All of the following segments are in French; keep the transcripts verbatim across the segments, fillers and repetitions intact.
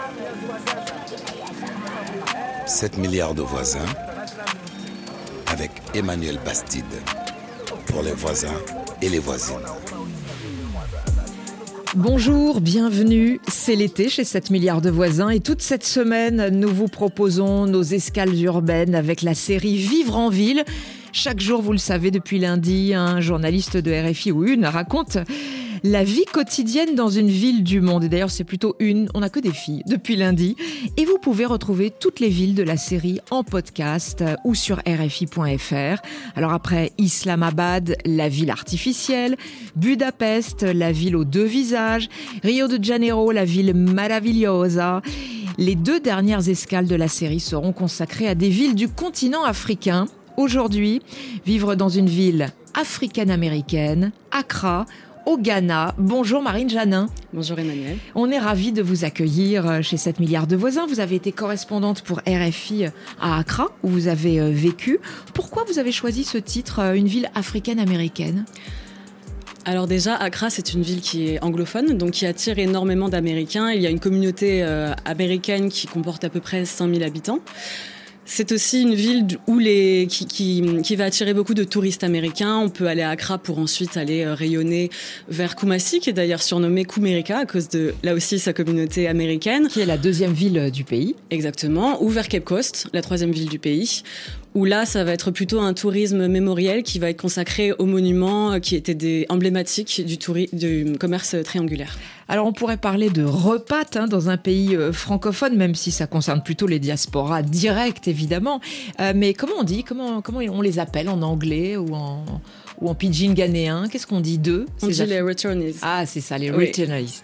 sept milliards de voisins avec Emmanuel Bastide pour les voisins et les voisines. Bonjour, bienvenue, c'est l'été chez sept milliards de voisins et toute cette semaine, nous vous proposons nos escales urbaines avec la série Vivre en ville. Chaque jour, vous le savez, depuis lundi, un journaliste de R F I ou une raconte la vie quotidienne dans une ville du monde. Et d'ailleurs, c'est plutôt une, on n'a que des filles depuis lundi. Et vous pouvez retrouver toutes les villes de la série en podcast ou sur R F I point F R. Alors après Islamabad, la ville artificielle, Budapest, la ville aux deux visages, Rio de Janeiro, la ville maravillosa. Les deux dernières escales de la série seront consacrées à des villes du continent africain. Aujourd'hui, vivre dans une ville africaine-américaine, Accra, au Ghana. Bonjour Marine Janin. Bonjour Emmanuel. On est ravis de vous accueillir chez sept milliards de voisins. Vous avez été correspondante pour R F I à Accra, où vous avez vécu. Pourquoi vous avez choisi ce titre, une ville africaine-américaine ? Alors déjà, Accra, c'est une ville qui est anglophone, donc qui attire énormément d'Américains. Il y a une communauté euh, américaine qui comporte à peu près cinq mille habitants. C'est aussi une ville où les, qui, qui, qui va attirer beaucoup de touristes américains. On peut aller à Accra pour ensuite aller rayonner vers Kumasi, qui est d'ailleurs surnommée Kumerica à cause de, là aussi, sa communauté américaine. Qui est la deuxième ville du pays. Exactement. Ou vers Cape Coast, la troisième ville du pays. Où là, ça va être plutôt un tourisme mémoriel qui va être consacré aux monuments qui étaient des emblématiques du, touri- du commerce triangulaire. Alors, on pourrait parler de repas hein, dans un pays euh, francophone, même si ça concerne plutôt les diasporas directes, évidemment. Euh, mais comment on dit comment, comment on les appelle en anglais ou en, ou en pidgin ghanéen ? Qu'est-ce qu'on dit d'eux ? On dit aff- les returnees. Ah, c'est ça, les oui. returnees.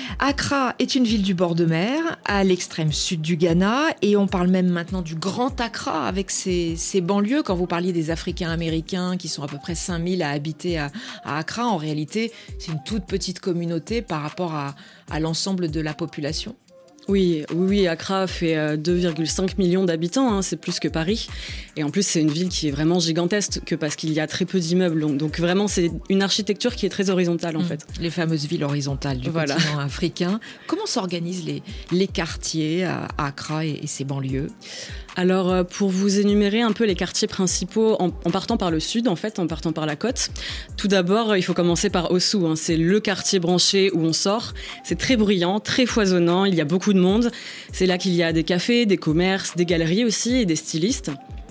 Accra est une ville du bord de mer, à l'extrême sud du Ghana, et on parle même maintenant du Grand Accra avec ses, ses banlieues. Quand vous parliez des Africains-Américains qui sont à peu près cinq mille à habiter à, à Accra, en réalité, c'est une toute petite communauté par rapport à, à l'ensemble de la population. Oui, oui, oui, Accra fait deux virgule cinq millions d'habitants, hein, c'est plus que Paris. Et en plus, c'est une ville qui est vraiment gigantesque parce qu'il y a très peu d'immeubles. Donc vraiment, c'est une architecture qui est très horizontale en mmh, fait. Les fameuses villes horizontales du voilà. continent africain. Comment s'organisent les, les quartiers à Accra et, et ses banlieues ? Alors, pour vous énumérer un peu les quartiers principaux, en, en partant par le sud, en fait, en partant par la côte, tout d'abord, il faut commencer par Ossou. Hein, c'est le quartier branché où on sort. C'est très bruyant, très foisonnant, il y a beaucoup de monde. C'est là qu'il y a des cafés, des commerces, des galeries aussi et des stylistes.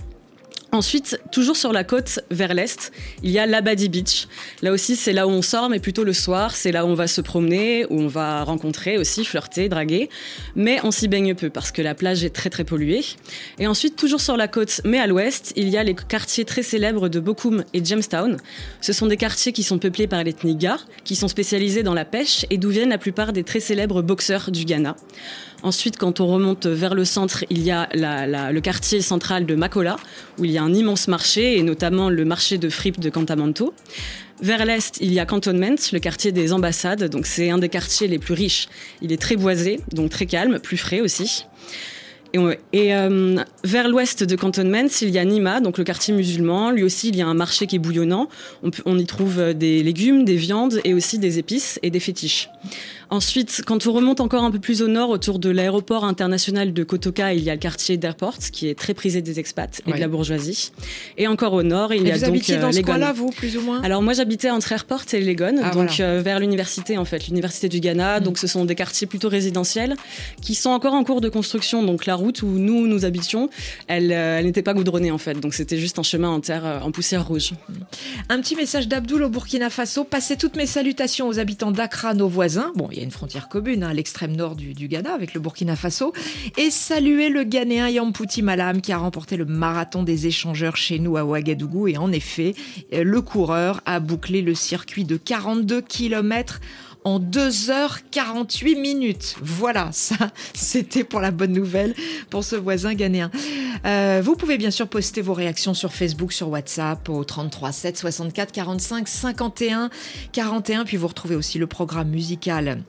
Ensuite, toujours sur la côte, vers l'est, il y a l'Abadi Beach. Là aussi, c'est là où on sort, mais plutôt le soir. C'est là où on va se promener, où on va rencontrer aussi, flirter, draguer. Mais on s'y baigne peu parce que la plage est très très polluée. Et ensuite, toujours sur la côte, mais à l'ouest, il y a les quartiers très célèbres de Bokoum et Jamestown. Ce sont des quartiers qui sont peuplés par l'ethnie Ga, qui sont spécialisés dans la pêche et d'où viennent la plupart des très célèbres boxeurs du Ghana. Ensuite, quand on remonte vers le centre, il y a la, la, le quartier central de Makola, où il y a un immense marché, et notamment le marché de fripes de Kantamanto. Vers l'est, il y a Cantonment, le quartier des ambassades, donc c'est un des quartiers les plus riches. Il est très boisé, donc très calme, plus frais aussi. Et, et euh, vers l'ouest de Cantonment, il y a Nima, donc le quartier musulman. Lui aussi, il y a un marché qui est bouillonnant. On, peut, on y trouve des légumes, des viandes et aussi des épices et des fétiches. Ensuite, quand on remonte encore un peu plus au nord, autour de l'aéroport international de Kotoka, il y a le quartier d'Airport, qui est très prisé des expats et ouais. de la bourgeoisie. Et encore au nord, il et y a vous donc habitiez dans euh, ce Legon. coin-là, vous, plus ou moins ? Alors moi, j'habitais entre Airport et Legon, ah, donc voilà. euh, vers l'université en fait, l'université du Ghana. Mmh. Donc ce sont des quartiers plutôt résidentiels qui sont encore en cours de construction. Donc la route où nous nous habitions, elle, euh, elle n'était pas goudronnée en fait. Donc c'était juste un chemin en terre, euh, en poussière rouge. Un petit message d'Abdoul au Burkina Faso. Passez toutes mes salutations aux habitants d'Accra, nos voisins. Bon, il y a une frontière commune, hein, à l'extrême nord du, du Ghana avec le Burkina Faso. Et saluer le Ghanéen Yamputi Malam qui a remporté le marathon des échangeurs chez nous à Ouagadougou. Et en effet, le coureur a bouclé le circuit de quarante-deux kilomètres en deux heures quarante-huit minutes. Voilà, ça, c'était pour la bonne nouvelle pour ce voisin ghanéen. Euh, vous pouvez bien sûr poster vos réactions sur Facebook, sur WhatsApp au trente-trois sept soixante-quatre quarante-cinq cinquante et un quarante et un. Puis vous retrouvez aussi le programme musical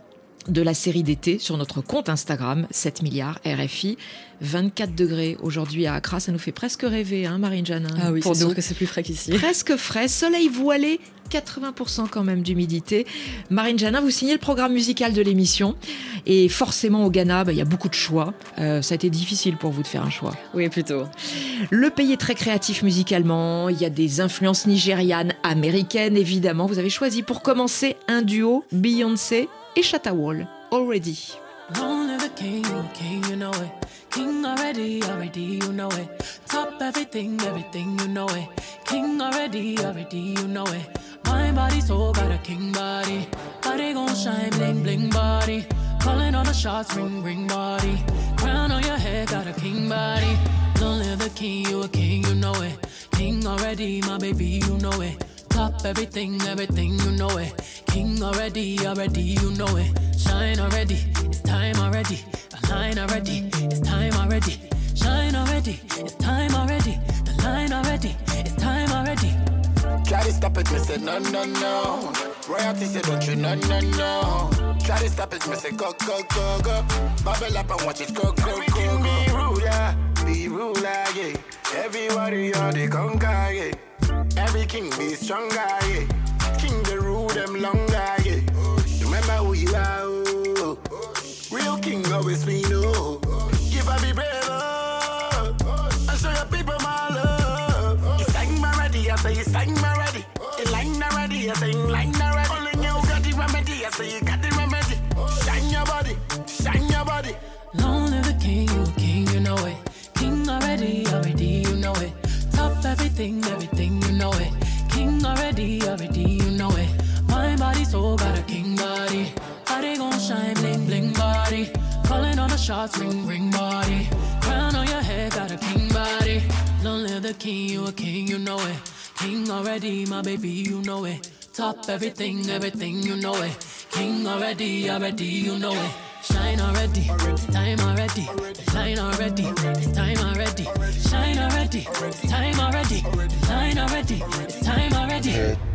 de la série d'été sur notre compte Instagram, sept milliards R F I. vingt-quatre degrés aujourd'hui à Accra, ça nous fait presque rêver, hein, Marine Janin. Ah oui, pour c'est nous. sûr que c'est plus frais qu'ici. Presque frais, soleil voilé, quatre-vingts pour cent quand même d'humidité. Marine Janin, vous signez le programme musical de l'émission. Et forcément, au Ghana, bah, y a beaucoup de choix. Euh, ça a été difficile pour vous de faire un choix. Oui, plutôt. Le pays est très créatif musicalement. Il y a des influences nigérianes, américaines, évidemment. Vous avez choisi pour commencer un duo Beyoncé et Shatta Wall, Already. Long live the king, king, you know it. King already, already, you know it. Top everything, everything, you know it. King already, already, you know it. My body, soul, got a king body. Body gon' shine, bling, bling body. Calling all the shots, ring, ring body. Crown on your head, got a king body. Long live the king, you a king, you know it. King already, my baby, you know it. Top everything, everything, you know it. King already, already, you know it. Shine already, it's time already. The line already, it's time already. Shine already, it's time already. The line already, it's time already. Try to stop it, me say no, no, no. Royalty say don't you, no, no, no. Try to stop it, me say go, go, go, go. Bubble up and watch it go, go, go, go. Be ruler, be ruler, yeah. Everybody are the conquer, yeah. Every king be stronger, yeah. King the rule them longer, yeah. Remember who you are, oh. Real king always we know. Give up, be brave, oh. And show your people my love. You sang my ready, I say you sang my ready. You line already, I say you line already. Only you got the remedy, I say you got the remedy. Shine your body, shine your body. Long live the king, you a king, you know it. King already, already, you know it. Top everything, everything, you know it. King already, already, you know it. My body, soul, got a king body. Body gon' shine, bling, bling body. Calling all the shots, ring, ring body. Crown on your head, got a king body. Long live the king, you a king, you know it. King already, my baby, you know it. Top everything, everything, you know it. King already, already, you know it. Shine already, it's time already. Line already, it's time already. Shine already, it's time already. Line already, it's time already.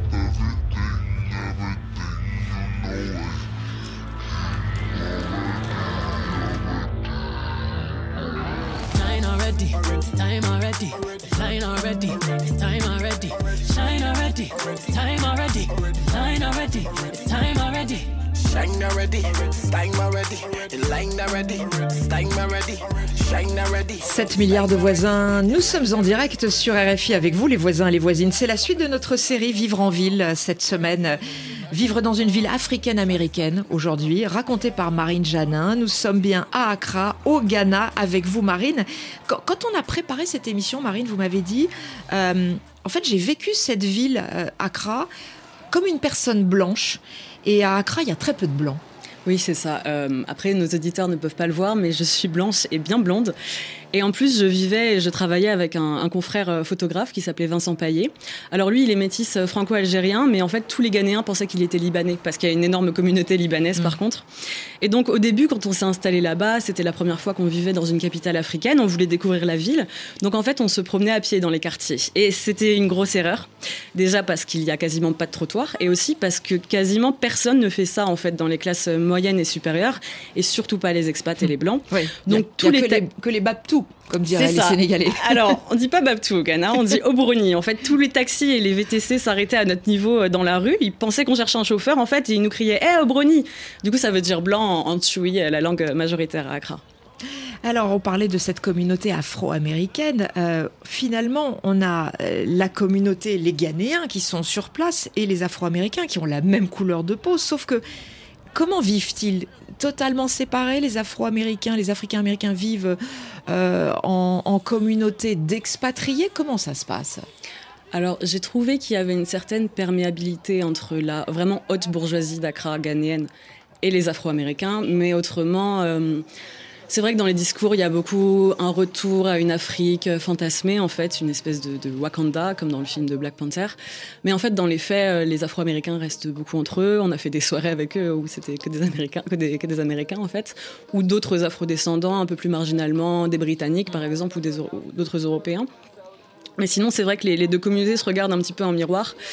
Shine already, it's time already. Line already, it's time already. Shine already, it's time already. Line already, it's time already. Shine already, time already. Line already, time already. Shine already. sept milliards de voisins, nous sommes en direct sur R F I avec vous les voisins et les voisines. C'est la suite de notre série Vivre en ville cette semaine. Vivre dans une ville africaine-américaine aujourd'hui, racontée par Marine Janin. Nous sommes bien à Accra, au Ghana, avec vous Marine. Quand, quand on a préparé cette émission, Marine, vous m'avez dit, euh, en fait j'ai vécu cette ville, euh, Accra, comme une personne blanche. Et à Accra, il y a très peu de blancs. Oui, c'est ça. Euh, après, nos auditeurs ne peuvent pas le voir, mais je suis blanche et bien blonde. Et en plus, je vivais et je travaillais avec un, un confrère photographe qui s'appelait Vincent Paillet. Alors lui, il est métis franco-algérien, mais en fait, tous les Ghanéens pensaient qu'il était libanais, parce qu'il y a une énorme communauté libanaise, mmh. par contre. Et donc, au début, quand on s'est installé là-bas, c'était la première fois qu'on vivait dans une capitale africaine, on voulait découvrir la ville. Donc, en fait, on se promenait à pied dans les quartiers. Et c'était une grosse erreur. Déjà parce qu'il y a quasiment pas de trottoir, et aussi parce que quasiment personne ne fait ça, en fait, dans les classes moyennes et supérieures, et surtout pas les expats et les blancs. Oui. Donc, y a, tous y a les, que, ta- les que les Babtou, comme diraient C'est les ça. Sénégalais. Alors, on dit pas Babtou au Ghana, on dit Obroni. En fait, tous les taxis et les V T C s'arrêtaient à notre niveau dans la rue. Ils pensaient qu'on cherchait un chauffeur, en fait, et ils nous criaient « Hé, hey, Obroni !» Du coup, ça veut dire blanc en, en Tchoui, la langue majoritaire à Accra. Alors, on parlait de cette communauté afro-américaine. Euh, finalement, on a euh, la communauté, les Ghanéens qui sont sur place et les Afro-Américains qui ont la même couleur de peau. Sauf que, comment vivent-ils ? Totalement séparés, les Afro-Américains, les Africains-Américains vivent euh, en, en communauté d'expatriés. Comment ça se passe ? Alors, j'ai trouvé qu'il y avait une certaine perméabilité entre la vraiment haute bourgeoisie d'Accra ghanéenne et les Afro-Américains, mais autrement... Euh, C'est vrai que dans les discours, il y a beaucoup un retour à une Afrique fantasmée, en fait, une espèce de, de Wakanda, comme dans le film de Black Panther. Mais en fait, dans les faits, les Afro-Américains restent beaucoup entre eux. On a fait des soirées avec eux où c'était que des Américains, que des, que des Américains, en fait. Ou d'autres Afro-descendants, un peu plus marginalement, des Britanniques, par exemple, ou, des, ou d'autres Européens. Mais sinon, c'est vrai que les, les deux communautés se regardent un petit peu en miroir.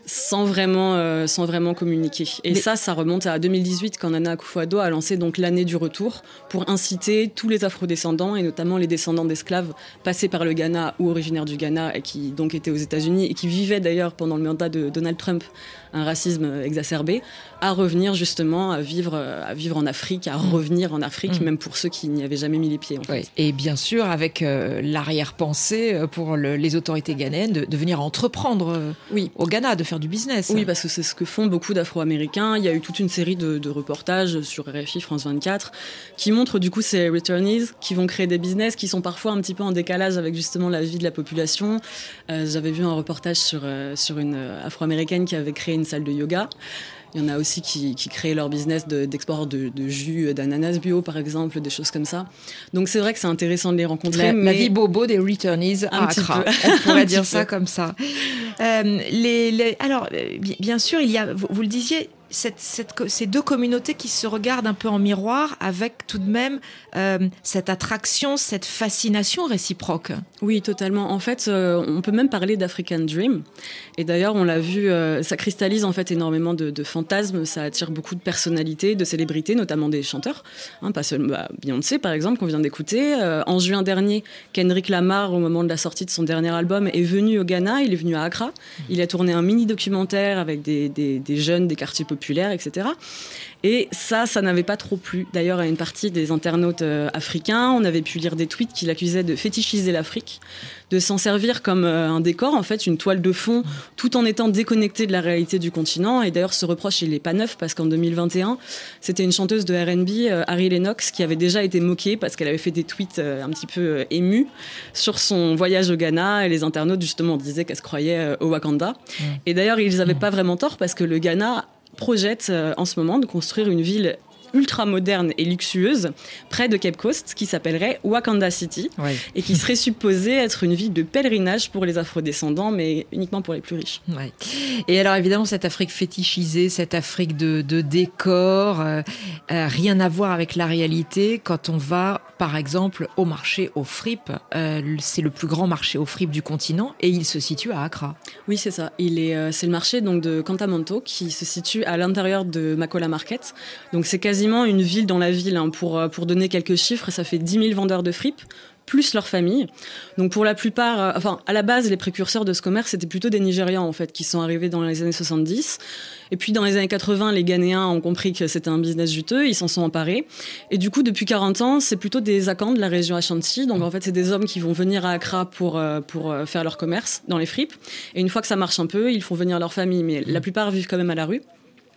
sans vraiment, euh, sans vraiment communiquer. Et Mais... ça, ça remonte à deux mille dix-huit quand Nana Akufo-Addo a lancé donc l'année du retour pour inciter tous les afrodescendants et notamment les descendants d'esclaves passés par le Ghana ou originaires du Ghana et qui donc étaient aux États-Unis et qui vivaient d'ailleurs pendant le mandat de Donald Trump un racisme exacerbé, à revenir justement à vivre, à vivre en Afrique, à mmh. revenir en Afrique, mmh. même pour ceux qui n'y avaient jamais mis les pieds. En fait. Oui. Et bien sûr, avec euh, l'arrière-pensée pour le, les autorités ghanéennes de, de venir entreprendre euh, oui. au Ghana, de faire du business. Oui, parce que c'est ce que font beaucoup d'Afro-Américains. Il y a eu toute une série de, de reportages sur R F I, France vingt-quatre, qui montrent du coup ces returnees qui vont créer des business qui sont parfois un petit peu en décalage avec justement la vie de la population. Euh, j'avais vu un reportage sur, euh, sur une Afro-Américaine qui avait créé une salle de yoga. Il y en a aussi qui, qui créent leur business de, d'export de, de jus d'ananas bio, par exemple, des choses comme ça. Donc c'est vrai que c'est intéressant de les rencontrer. La, mais... la vie bobo des returnees à Accra. On pourrait dire ça comme ça. Euh, les, les, alors, bien sûr, il y a, vous, vous le disiez, Cette, cette, ces deux communautés qui se regardent un peu en miroir avec tout de même euh, cette attraction, cette fascination réciproque. Oui, totalement. En fait, euh, on peut même parler d'African Dream. Et d'ailleurs, on l'a vu, euh, ça cristallise en fait énormément de, de fantasmes. Ça attire beaucoup de personnalités, de célébrités, notamment des chanteurs. Hein, pas seulement bah, Beyoncé, par exemple, qu'on vient d'écouter. Euh, en juin dernier, Kendrick Lamar, au moment de la sortie de son dernier album, est venu au Ghana. Il est venu à Accra. Il a tourné un mini-documentaire avec des, des, des jeunes des quartiers populaires, et cetera. Et ça, ça n'avait pas trop plu. D'ailleurs, à une partie des internautes euh, africains, on avait pu lire des tweets qui l'accusaient de fétichiser l'Afrique, de s'en servir comme euh, un décor, en fait, une toile de fond, tout en étant déconnecté de la réalité du continent. Et d'ailleurs, ce reproche, il n'est pas neuf, parce qu'en deux mille vingt et un, c'était une chanteuse de R and B, euh, Harry Lennox, qui avait déjà été moquée parce qu'elle avait fait des tweets euh, un petit peu euh, émus sur son voyage au Ghana. Et les internautes, justement, disaient qu'elle se croyait euh, au Wakanda. Mmh. Et d'ailleurs, ils n'avaient pas vraiment tort, parce que le Ghana projette euh, en ce moment de construire une ville ultra moderne et luxueuse près de Cape Coast qui s'appellerait Wakanda City ouais. et qui serait supposée être une ville de pèlerinage pour les afrodescendants mais uniquement pour les plus riches. Ouais. Et alors évidemment cette Afrique fétichisée, cette Afrique de, de décor, euh, euh, rien à voir avec la réalité quand on va par exemple au marché aux fripes. Euh, c'est le plus grand marché aux fripes du continent et il se situe à Accra. Oui c'est ça, il est, euh, c'est le marché donc, de Kantamanto qui se situe à l'intérieur de Makola Market. Donc c'est quasi une ville dans la ville, hein. pour, pour donner quelques chiffres, ça fait dix mille vendeurs de fripes, plus leur famille. Donc pour la plupart, euh, enfin à la base, les précurseurs de ce commerce, c'était plutôt des Nigérians en fait, qui sont arrivés dans les années soixante-dix. Et puis dans les années quatre-vingts, les Ghanéens ont compris que c'était un business juteux, ils s'en sont emparés. Et du coup, depuis quarante ans, c'est plutôt des Akans de la région Ashanti. Donc en fait, c'est des hommes qui vont venir à Accra pour, euh, pour faire leur commerce dans les fripes. Et une fois que ça marche un peu, ils font venir leur famille. Mais la plupart vivent quand même à la rue.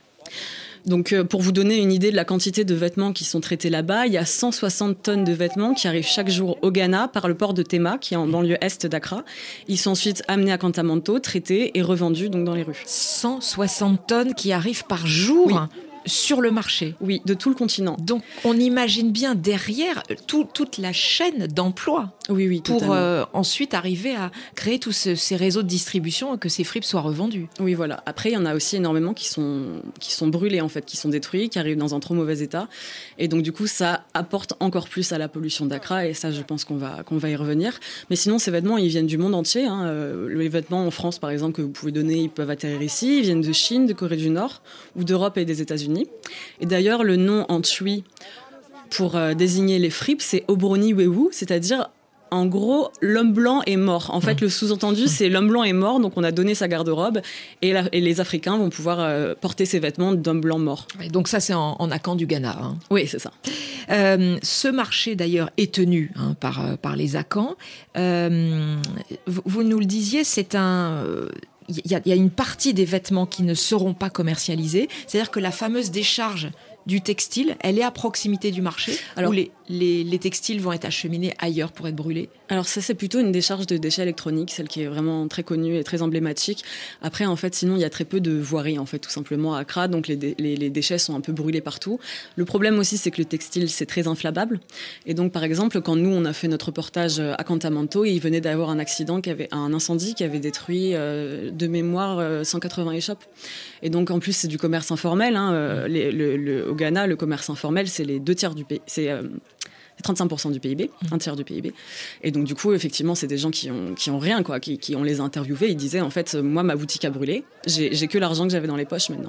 Donc, pour vous donner une idée de la quantité de vêtements qui sont traités là-bas, il y a cent soixante tonnes de vêtements qui arrivent chaque jour au Ghana par le port de Tema, qui est en banlieue est d'Accra. Ils sont ensuite amenés à Kantamanto, traités et revendus donc dans les rues. cent soixante tonnes qui arrivent par jour oui. sur le marché. Oui, de tout le continent. Donc, on imagine bien derrière tout, toute la chaîne d'emploi. Oui, oui, pour euh, ensuite arriver à créer tous ce, ces réseaux de distribution et que ces fripes soient revendus. Oui, voilà. Après, il y en a aussi énormément qui sont, qui sont brûlés, en fait, qui sont détruits, qui arrivent dans un trop mauvais état. Et donc, du coup, ça apporte encore plus à la pollution d'Accra. Et ça, je pense qu'on va, qu'on va y revenir. Mais sinon, ces vêtements, ils viennent du monde entier. Hein. Les vêtements en France, par exemple, que vous pouvez donner, ils peuvent atterrir ici. Ils viennent de Chine, de Corée du Nord ou d'Europe et des États-Unis. Et d'ailleurs, le nom en Twi pour euh, désigner les fripes, c'est Obroni Wewu, c'est-à-dire en gros, l'homme blanc est mort. En fait, le sous-entendu, c'est l'homme blanc est mort, donc on a donné sa garde-robe et, la, et les Africains vont pouvoir euh, porter ces vêtements d'homme blanc mort. Et donc ça, c'est en, en Akan du Ghana. Hein. Oui, c'est ça. Euh, ce marché, d'ailleurs, est tenu hein, par, par les Akans. Euh, vous, vous nous le disiez, c'est un... Il y, y a une partie des vêtements qui ne seront pas commercialisés. C'est-à-dire que la fameuse décharge du textile, elle est à proximité du marché. Alors, où les, les, les textiles vont être acheminés ailleurs pour être brûlés. Alors ça, c'est plutôt une décharge de déchets électroniques, celle qui est vraiment très connue et très emblématique. Après, en fait, sinon, il y a très peu de voirie, en fait, tout simplement à Accra. Donc les, dé- les, les déchets sont un peu brûlés partout. Le problème aussi, c'est que le textile, c'est très inflammable. Et donc, par exemple, quand nous, on a fait notre reportage à Kantamanto, il venait d'avoir un accident, qui avait, un incendie qui avait détruit euh, de mémoire euh, cent quatre-vingts échoppes. Et donc, en plus, c'est du commerce informel. Hein, euh, les, le, le, au Ghana, le commerce informel, c'est les deux tiers du pays. C'est, euh, trente-cinq pour cent du P I B, un tiers du P I B. Et donc, du coup, effectivement, c'est des gens qui ont, qui ont rien, quoi, qui, qui on les a interviewés. Ils disaient, en fait, moi, ma boutique a brûlé. J'ai, j'ai que l'argent que j'avais dans les poches maintenant.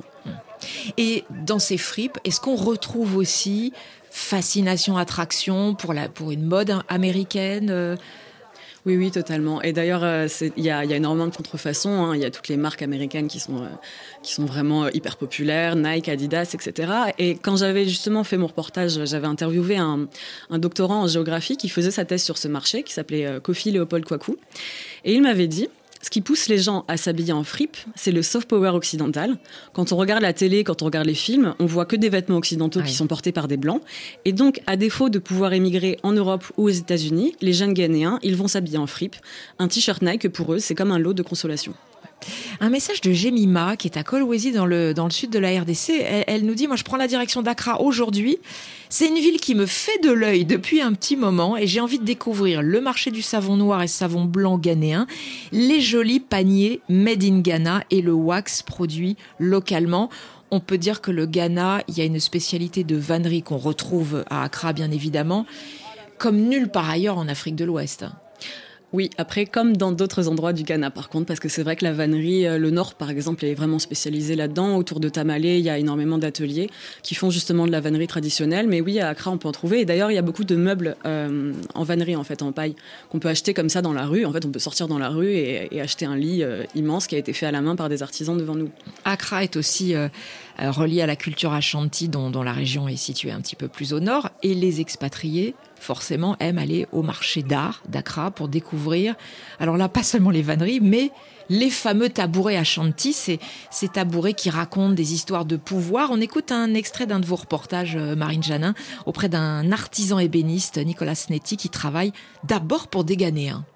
Et dans ces fripes, est-ce qu'on retrouve aussi fascination, attraction pour, la, pour une mode américaine euh... Oui, oui, totalement. Et d'ailleurs, il y a, y a énormément de contrefaçons. Il hein. y a toutes les marques américaines qui sont, euh, qui sont vraiment hyper populaires, Nike, Adidas, et cetera. Et quand j'avais justement fait mon reportage, j'avais interviewé un, un doctorant en géographie qui faisait sa thèse sur ce marché, qui s'appelait euh, Kofi Léopold Kwaku. Et il m'avait dit... Ce qui pousse les gens à s'habiller en fripe, c'est le soft power occidental. Quand on regarde la télé, quand on regarde les films, on voit que des vêtements occidentaux ouais. qui sont portés par des blancs. Et donc, à défaut de pouvoir émigrer en Europe ou aux États-Unis, les jeunes Ghanéens, ils vont s'habiller en fripe. Un t-shirt Nike, pour eux, c'est comme un lot de consolation. Un message de Jemima, qui est à Kolwezi, dans le, dans le sud de la R D C. Elle, elle nous dit, moi je prends la direction d'Accra aujourd'hui. C'est une ville qui me fait de l'œil depuis un petit moment et j'ai envie de découvrir le marché du savon noir et savon blanc ghanéen, les jolis paniers made in Ghana et le wax produit localement. On peut dire que le Ghana, il y a une spécialité de vannerie qu'on retrouve à Accra, bien évidemment, comme nulle part ailleurs en Afrique de l'Ouest. Oui, après, comme dans d'autres endroits du Ghana, par contre, parce que c'est vrai que la vannerie, le Nord, par exemple, est vraiment spécialisé là-dedans. Autour de Tamale, il y a énormément d'ateliers qui font justement de la vannerie traditionnelle. Mais oui, à Accra, on peut en trouver. Et d'ailleurs, il y a beaucoup de meubles euh, en vannerie, en fait, en paille, qu'on peut acheter comme ça dans la rue. En fait, on peut sortir dans la rue et, et acheter un lit euh, immense qui a été fait à la main par des artisans devant nous. Accra est aussi euh, relié à la culture Ashanti, dont, dont la région est située un petit peu plus au nord. Et les expatriés, forcément, aiment aller au marché d'art d'Accra pour découvrir, alors là, pas seulement les vanneries, mais les fameux tabourets Ashanti, c'est ces tabourets qui racontent des histoires de pouvoir. On écoute un extrait d'un de vos reportages, Marine Janin, auprès d'un artisan ébéniste, Nicolas Snetti, qui travaille d'abord pour des Ghanéens.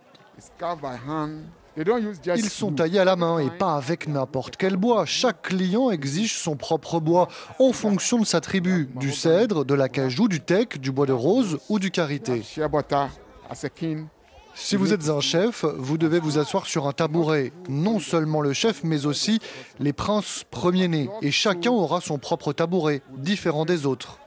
Ils sont taillés à la main et pas avec n'importe quel bois. Chaque client exige son propre bois en fonction de sa tribu. Du cèdre, de l'acajou, du teck, du bois de rose ou du karité. Si vous êtes un chef, vous devez vous asseoir sur un tabouret. Non seulement le chef, mais aussi les princes premiers-nés. Et chacun aura son propre tabouret, différent des autres.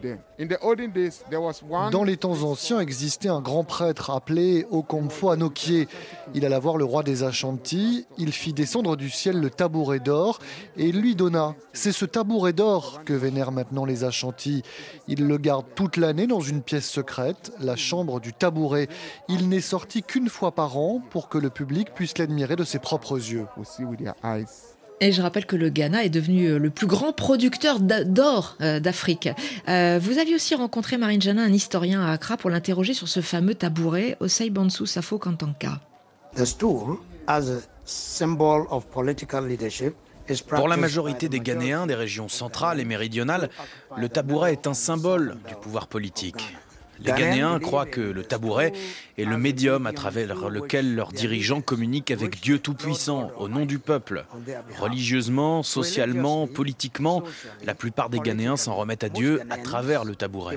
Dans les temps anciens existait un grand prêtre appelé Okomfo Anokie. Il alla voir le roi des Ashanti, il fit descendre du ciel le tabouret d'or et il lui donna. C'est ce tabouret d'or que vénèrent maintenant les Ashanti. Ils le gardent toute l'année dans une pièce secrète, la chambre du tabouret. Il n'est sorti qu'une fois par an pour que le public puisse l'admirer de ses propres yeux. Et je rappelle que le Ghana est devenu le plus grand producteur d'or d'Afrique. Euh, vous aviez aussi rencontré, Marine Janin, un historien à Accra pour l'interroger sur ce fameux tabouret, Osei Bansou Safo Kantanka. Pour la majorité des Ghanéens des régions centrales et méridionales, le tabouret est un symbole du pouvoir politique. Les Ghanéens croient que le tabouret est le médium à travers lequel leurs dirigeants communiquent avec Dieu Tout-Puissant, au nom du peuple. Religieusement, socialement, politiquement, la plupart des Ghanéens s'en remettent à Dieu à travers le tabouret.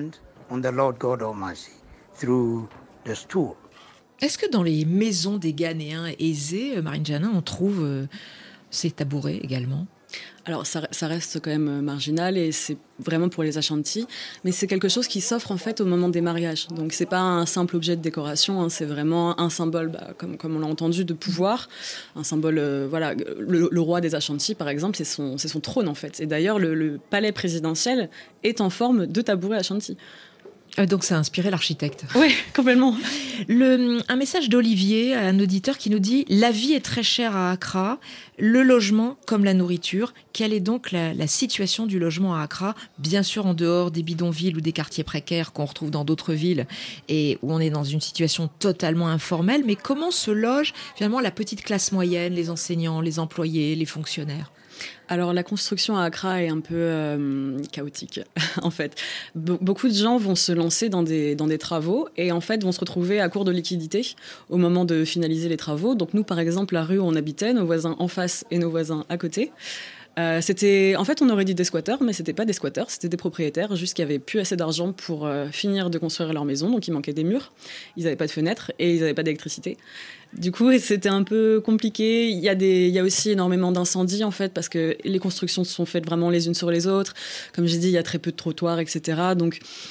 Est-ce que dans les maisons des Ghanéens aisés, Marine Janin, on trouve euh, ces tabourets également ? Alors ça, ça reste quand même marginal et c'est vraiment pour les Ashanti, mais c'est quelque chose qui s'offre en fait au moment des mariages. Donc c'est pas un simple objet de décoration, hein, c'est vraiment un symbole, bah, comme, comme on l'a entendu, de pouvoir, un symbole. Euh, voilà, le, le roi des Ashanti par exemple, c'est son, c'est son trône en fait. Et d'ailleurs le, le palais présidentiel est en forme de tabouret Ashanti. Donc ça a inspiré l'architecte. Oui, complètement. Le, un message d'Olivier, un auditeur qui nous dit « La vie est très chère à Accra, le logement comme la nourriture. Quelle est donc la, la situation du logement à Accra ? Bien sûr en dehors des bidonvilles ou des quartiers précaires qu'on retrouve dans d'autres villes et où on est dans une situation totalement informelle. Mais comment se loge finalement la petite classe moyenne, les enseignants, les employés, les fonctionnaires ? Alors la construction à Accra est un peu euh, chaotique en fait. Be- beaucoup de gens vont se lancer dans des, dans des travaux et en fait vont se retrouver à court de liquidité au moment de finaliser les travaux. Donc nous par exemple la rue où on habitait, nos voisins en face et nos voisins à côté, Euh, c'était, en fait, on aurait dit des squatteurs, mais c'était pas des squatteurs, c'était des propriétaires, juste qu'ils avaient plus assez d'argent pour euh, finir de construire leur maison, donc il manquait des murs, ils avaient pas de fenêtres et ils avaient pas d'électricité. Du coup, c'était un peu compliqué. Il y a des, il y a aussi énormément d'incendies en fait, parce que les constructions sont faites vraiment les unes sur les autres. Comme j'ai dit, il y a très peu de trottoirs, et cetera. Donc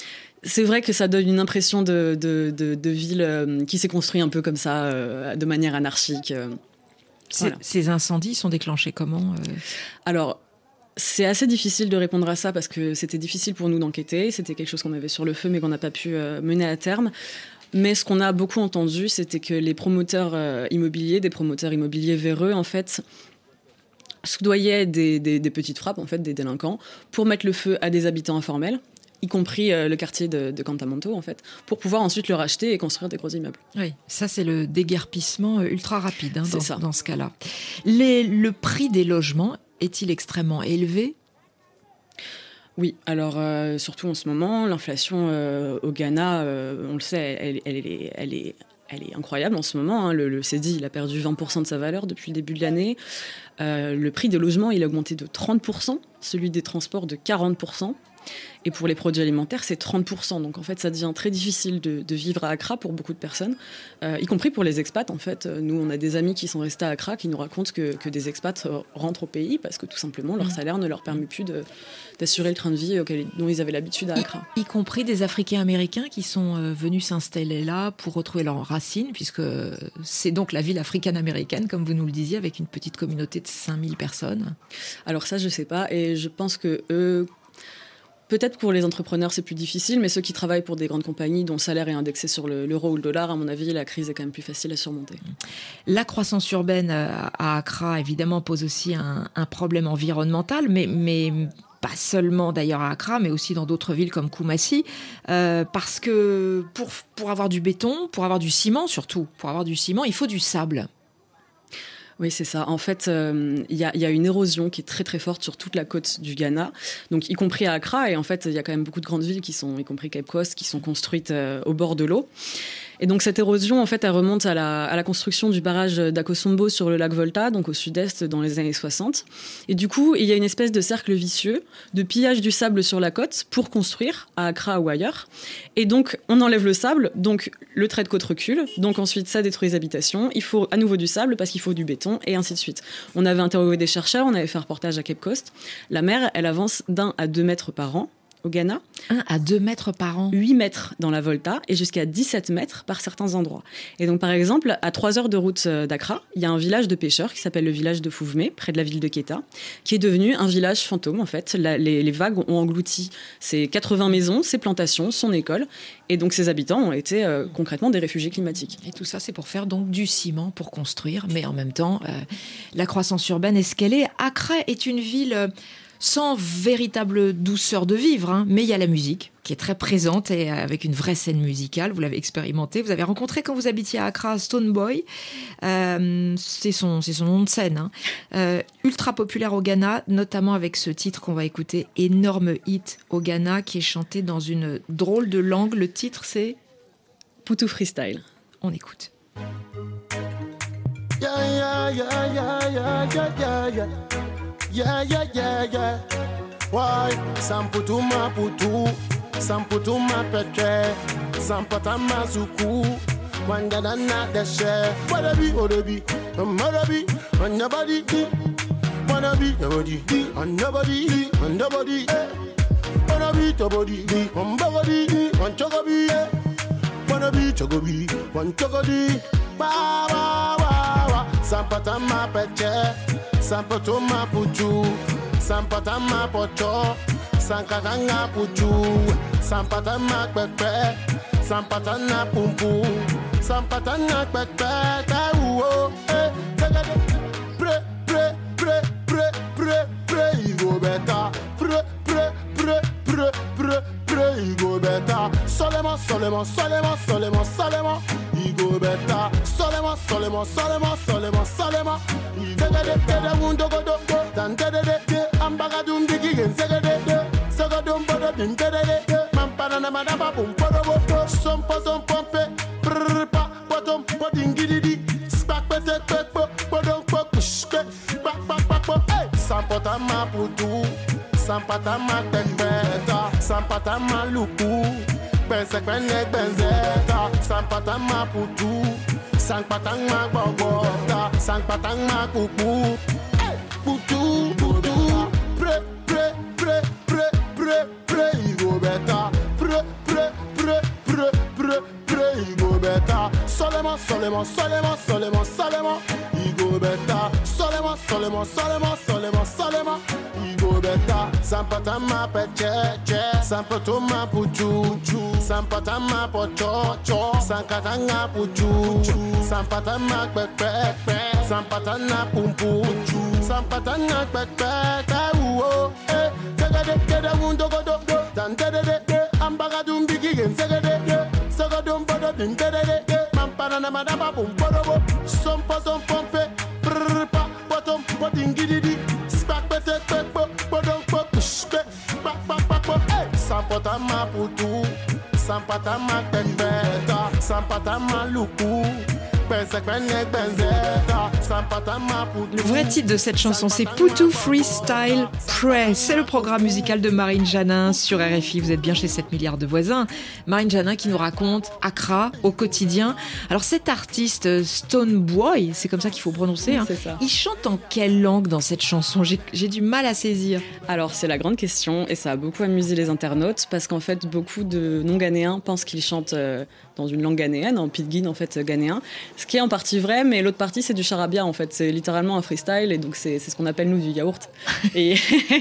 c'est vrai que ça donne une impression de, de, de, de ville euh, qui s'est construite un peu comme ça, euh, de manière anarchique. Euh, voilà. Ces incendies sont déclenchés comment euh... Alors, c'est assez difficile de répondre à ça parce que c'était difficile pour nous d'enquêter. C'était quelque chose qu'on avait sur le feu mais qu'on n'a pas pu euh, mener à terme. Mais ce qu'on a beaucoup entendu, c'était que les promoteurs euh, immobiliers, des promoteurs immobiliers véreux, en fait, soudoyaient des, des, des petites frappes, en fait, des délinquants, pour mettre le feu à des habitants informels, y compris euh, le quartier de, de Cantamonto, en fait, pour pouvoir ensuite le racheter et construire des gros immeubles. Oui, ça c'est le déguerpissement ultra rapide hein, c'est dans, ça. dans ce cas-là. Les, le prix des logements est-il extrêmement élevé ? Oui, alors euh, surtout en ce moment, l'inflation euh, au Ghana, euh, on le sait, elle, elle, elle, est, elle, est, elle est incroyable en ce moment. Hein. Le, le Cedi, il a perdu vingt pour cent de sa valeur depuis le début de l'année. Euh, le prix des logements, il a augmenté de trente pour cent, celui des transports de quarante pour cent. Et pour les produits alimentaires, c'est trente pour cent. Donc en fait, ça devient très difficile de, de vivre à Accra pour beaucoup de personnes, euh, y compris pour les expats. En fait, nous, on a des amis qui sont restés à Accra qui nous racontent que, que des expats rentrent au pays parce que tout simplement, leur salaire ne leur permet plus de, d'assurer le train de vie auquel, dont ils avaient l'habitude à Accra. Y, y compris des Africains-Américains qui sont euh, venus s'installer là pour retrouver leurs racines, puisque c'est donc la ville africaine-américaine, comme vous nous le disiez, avec une petite communauté de cinq mille personnes. Alors ça, je ne sais pas. Et je pense que eux... Peut-être pour les entrepreneurs, c'est plus difficile, mais ceux qui travaillent pour des grandes compagnies dont le salaire est indexé sur le, l'euro ou le dollar, à mon avis, la crise est quand même plus facile à surmonter. La croissance urbaine à Accra, évidemment, pose aussi un, un problème environnemental, mais, mais pas seulement d'ailleurs à Accra, mais aussi dans d'autres villes comme Koumassi, euh, parce que pour, pour avoir du béton, pour avoir du ciment surtout, pour avoir du ciment, il faut du sable. Oui, c'est ça. En fait, il euh, y, a, y a une érosion qui est très très forte sur toute la côte du Ghana, donc y compris à Accra. Et en fait, il y a quand même beaucoup de grandes villes qui sont, y compris Cape Coast, qui sont construites euh, au bord de l'eau. Et donc cette érosion, en fait, elle remonte à la, à la construction du barrage d'Akosombo sur le lac Volta, donc au sud-est, dans les années soixante. Et du coup, il y a une espèce de cercle vicieux de pillage du sable sur la côte pour construire à Accra ou ailleurs. Et donc, on enlève le sable, donc le trait de côte recule. Donc ensuite, ça détruit les habitations. Il faut à nouveau du sable parce qu'il faut du béton, et ainsi de suite. On avait interrogé des chercheurs, on avait fait un reportage à Cape Coast. La mer, elle avance d'un à deux mètres par an au Ghana. un à deux mètres par an. huit mètres dans la Volta et jusqu'à dix-sept mètres par certains endroits. Et donc, par exemple, à trois heures de route d'Accra, il y a un village de pêcheurs qui s'appelle le village de Fouvmé, près de la ville de Keta, qui est devenu un village fantôme, en fait. La, les, les vagues ont englouti ses quatre-vingts maisons, ses plantations, son école. Et donc, ses habitants ont été euh, concrètement des réfugiés climatiques. Et tout ça, c'est pour faire donc du ciment pour construire. Mais en même temps, euh, la croissance urbaine est ce qu'elle est. Accra est une ville... Euh, sans véritable douceur de vivre, hein. Mais il y a la musique qui est très présente et avec une vraie scène musicale. Vous l'avez expérimenté. Vous avez rencontré quand vous habitiez à Accra Stonebwoy. Euh, c'est son, c'est son nom de scène. Hein. Euh, ultra populaire au Ghana, notamment avec ce titre qu'on va écouter, énorme hit au Ghana, qui est chanté dans une drôle de langue. Le titre, c'est Poutou Freestyle. On écoute. Yeah, yeah, yeah, yeah, yeah, yeah, yeah. Yeah, yeah, yeah, yeah. Why? Samputu maputu, samputu mapeche, sampata mazuku, wangada na deshe. Wanna be, wanna be, wanna be, on your body, wanna be, your body, on your body, on your body, wanna be, your body, on your body, on your body, wanna be, your body, on your body, ba ba ba ba, sampata mapeche. Sampoto mapuchu, sampata mapoto, sankatanga puchu, sampata makpepe, sampata na pumpu, sampata na pepe, tauo, eh, tegade, pre, pre, pre, pre, pre, pre, igo beta, pre, pre, pre, pre, pre, pre, igo beta, solema, solema, solema, solema, solema, igo beta, solema, solema, solema, solema, solema. Segede de wundo godo, tante de de, ambaga dum digi gen segede de, segodum bodo bin de de, mampana na madaba bum bodo bodo, sompo sompompe, prrpa, bottom boding gidi, spak pete pekpo, bodong pok, shke, bak bak bak bak, hey, sampota maputu, sampata matembeta, sampata maluku, pense kwenek benzeta, sampata maputu. Sang patang mak bogota, sang patang mak pupu, putu putu, pre pre pre pre pre pre igo beta, pre pre seulement, seulement, seulement, seulement. Il go better, seulement, seulement, seulement, seulement, seulement. Il go better. Sampata ma peche, sampato ma puchu, sampata ma pocho, sankata ma puchu, sampata ma pepe, sampata na pumpu, sampata na pepe, uo, eh, segade, keda mundo godo, tante de, ambaga dumbigi gen segade, segade umbodo bintede de, mampana na madaba bumbodo, sompo sompompe, prrpa, potom potingidi, spak pete pekpo, podong pop, shpe, pak pak pak pop, eh, sampata ma putu, sampata ma pembeta, sampata ma luku. Le vrai titre de cette chanson, c'est Poutou Freestyle Pray. C'est le programme musical de Marine Janin sur R F I. Vous êtes bien chez sept milliards de voisins. Marine Janin qui nous raconte Accra au quotidien. Alors cet artiste Stonebwoy, c'est comme ça qu'il faut prononcer, hein, il chante en quelle langue dans cette chanson? j'ai, j'ai du mal à saisir. Alors c'est la grande question et ça a beaucoup amusé les internautes parce qu'en fait beaucoup de non-ghanéens pensent qu'il chante euh, dans une langue ghanéenne, en pidgin en fait ghanéen. Ce qui est en partie vrai, mais l'autre partie, c'est du charabia, en fait. C'est littéralement un freestyle, et donc c'est, c'est ce qu'on appelle, nous, du yaourt. Et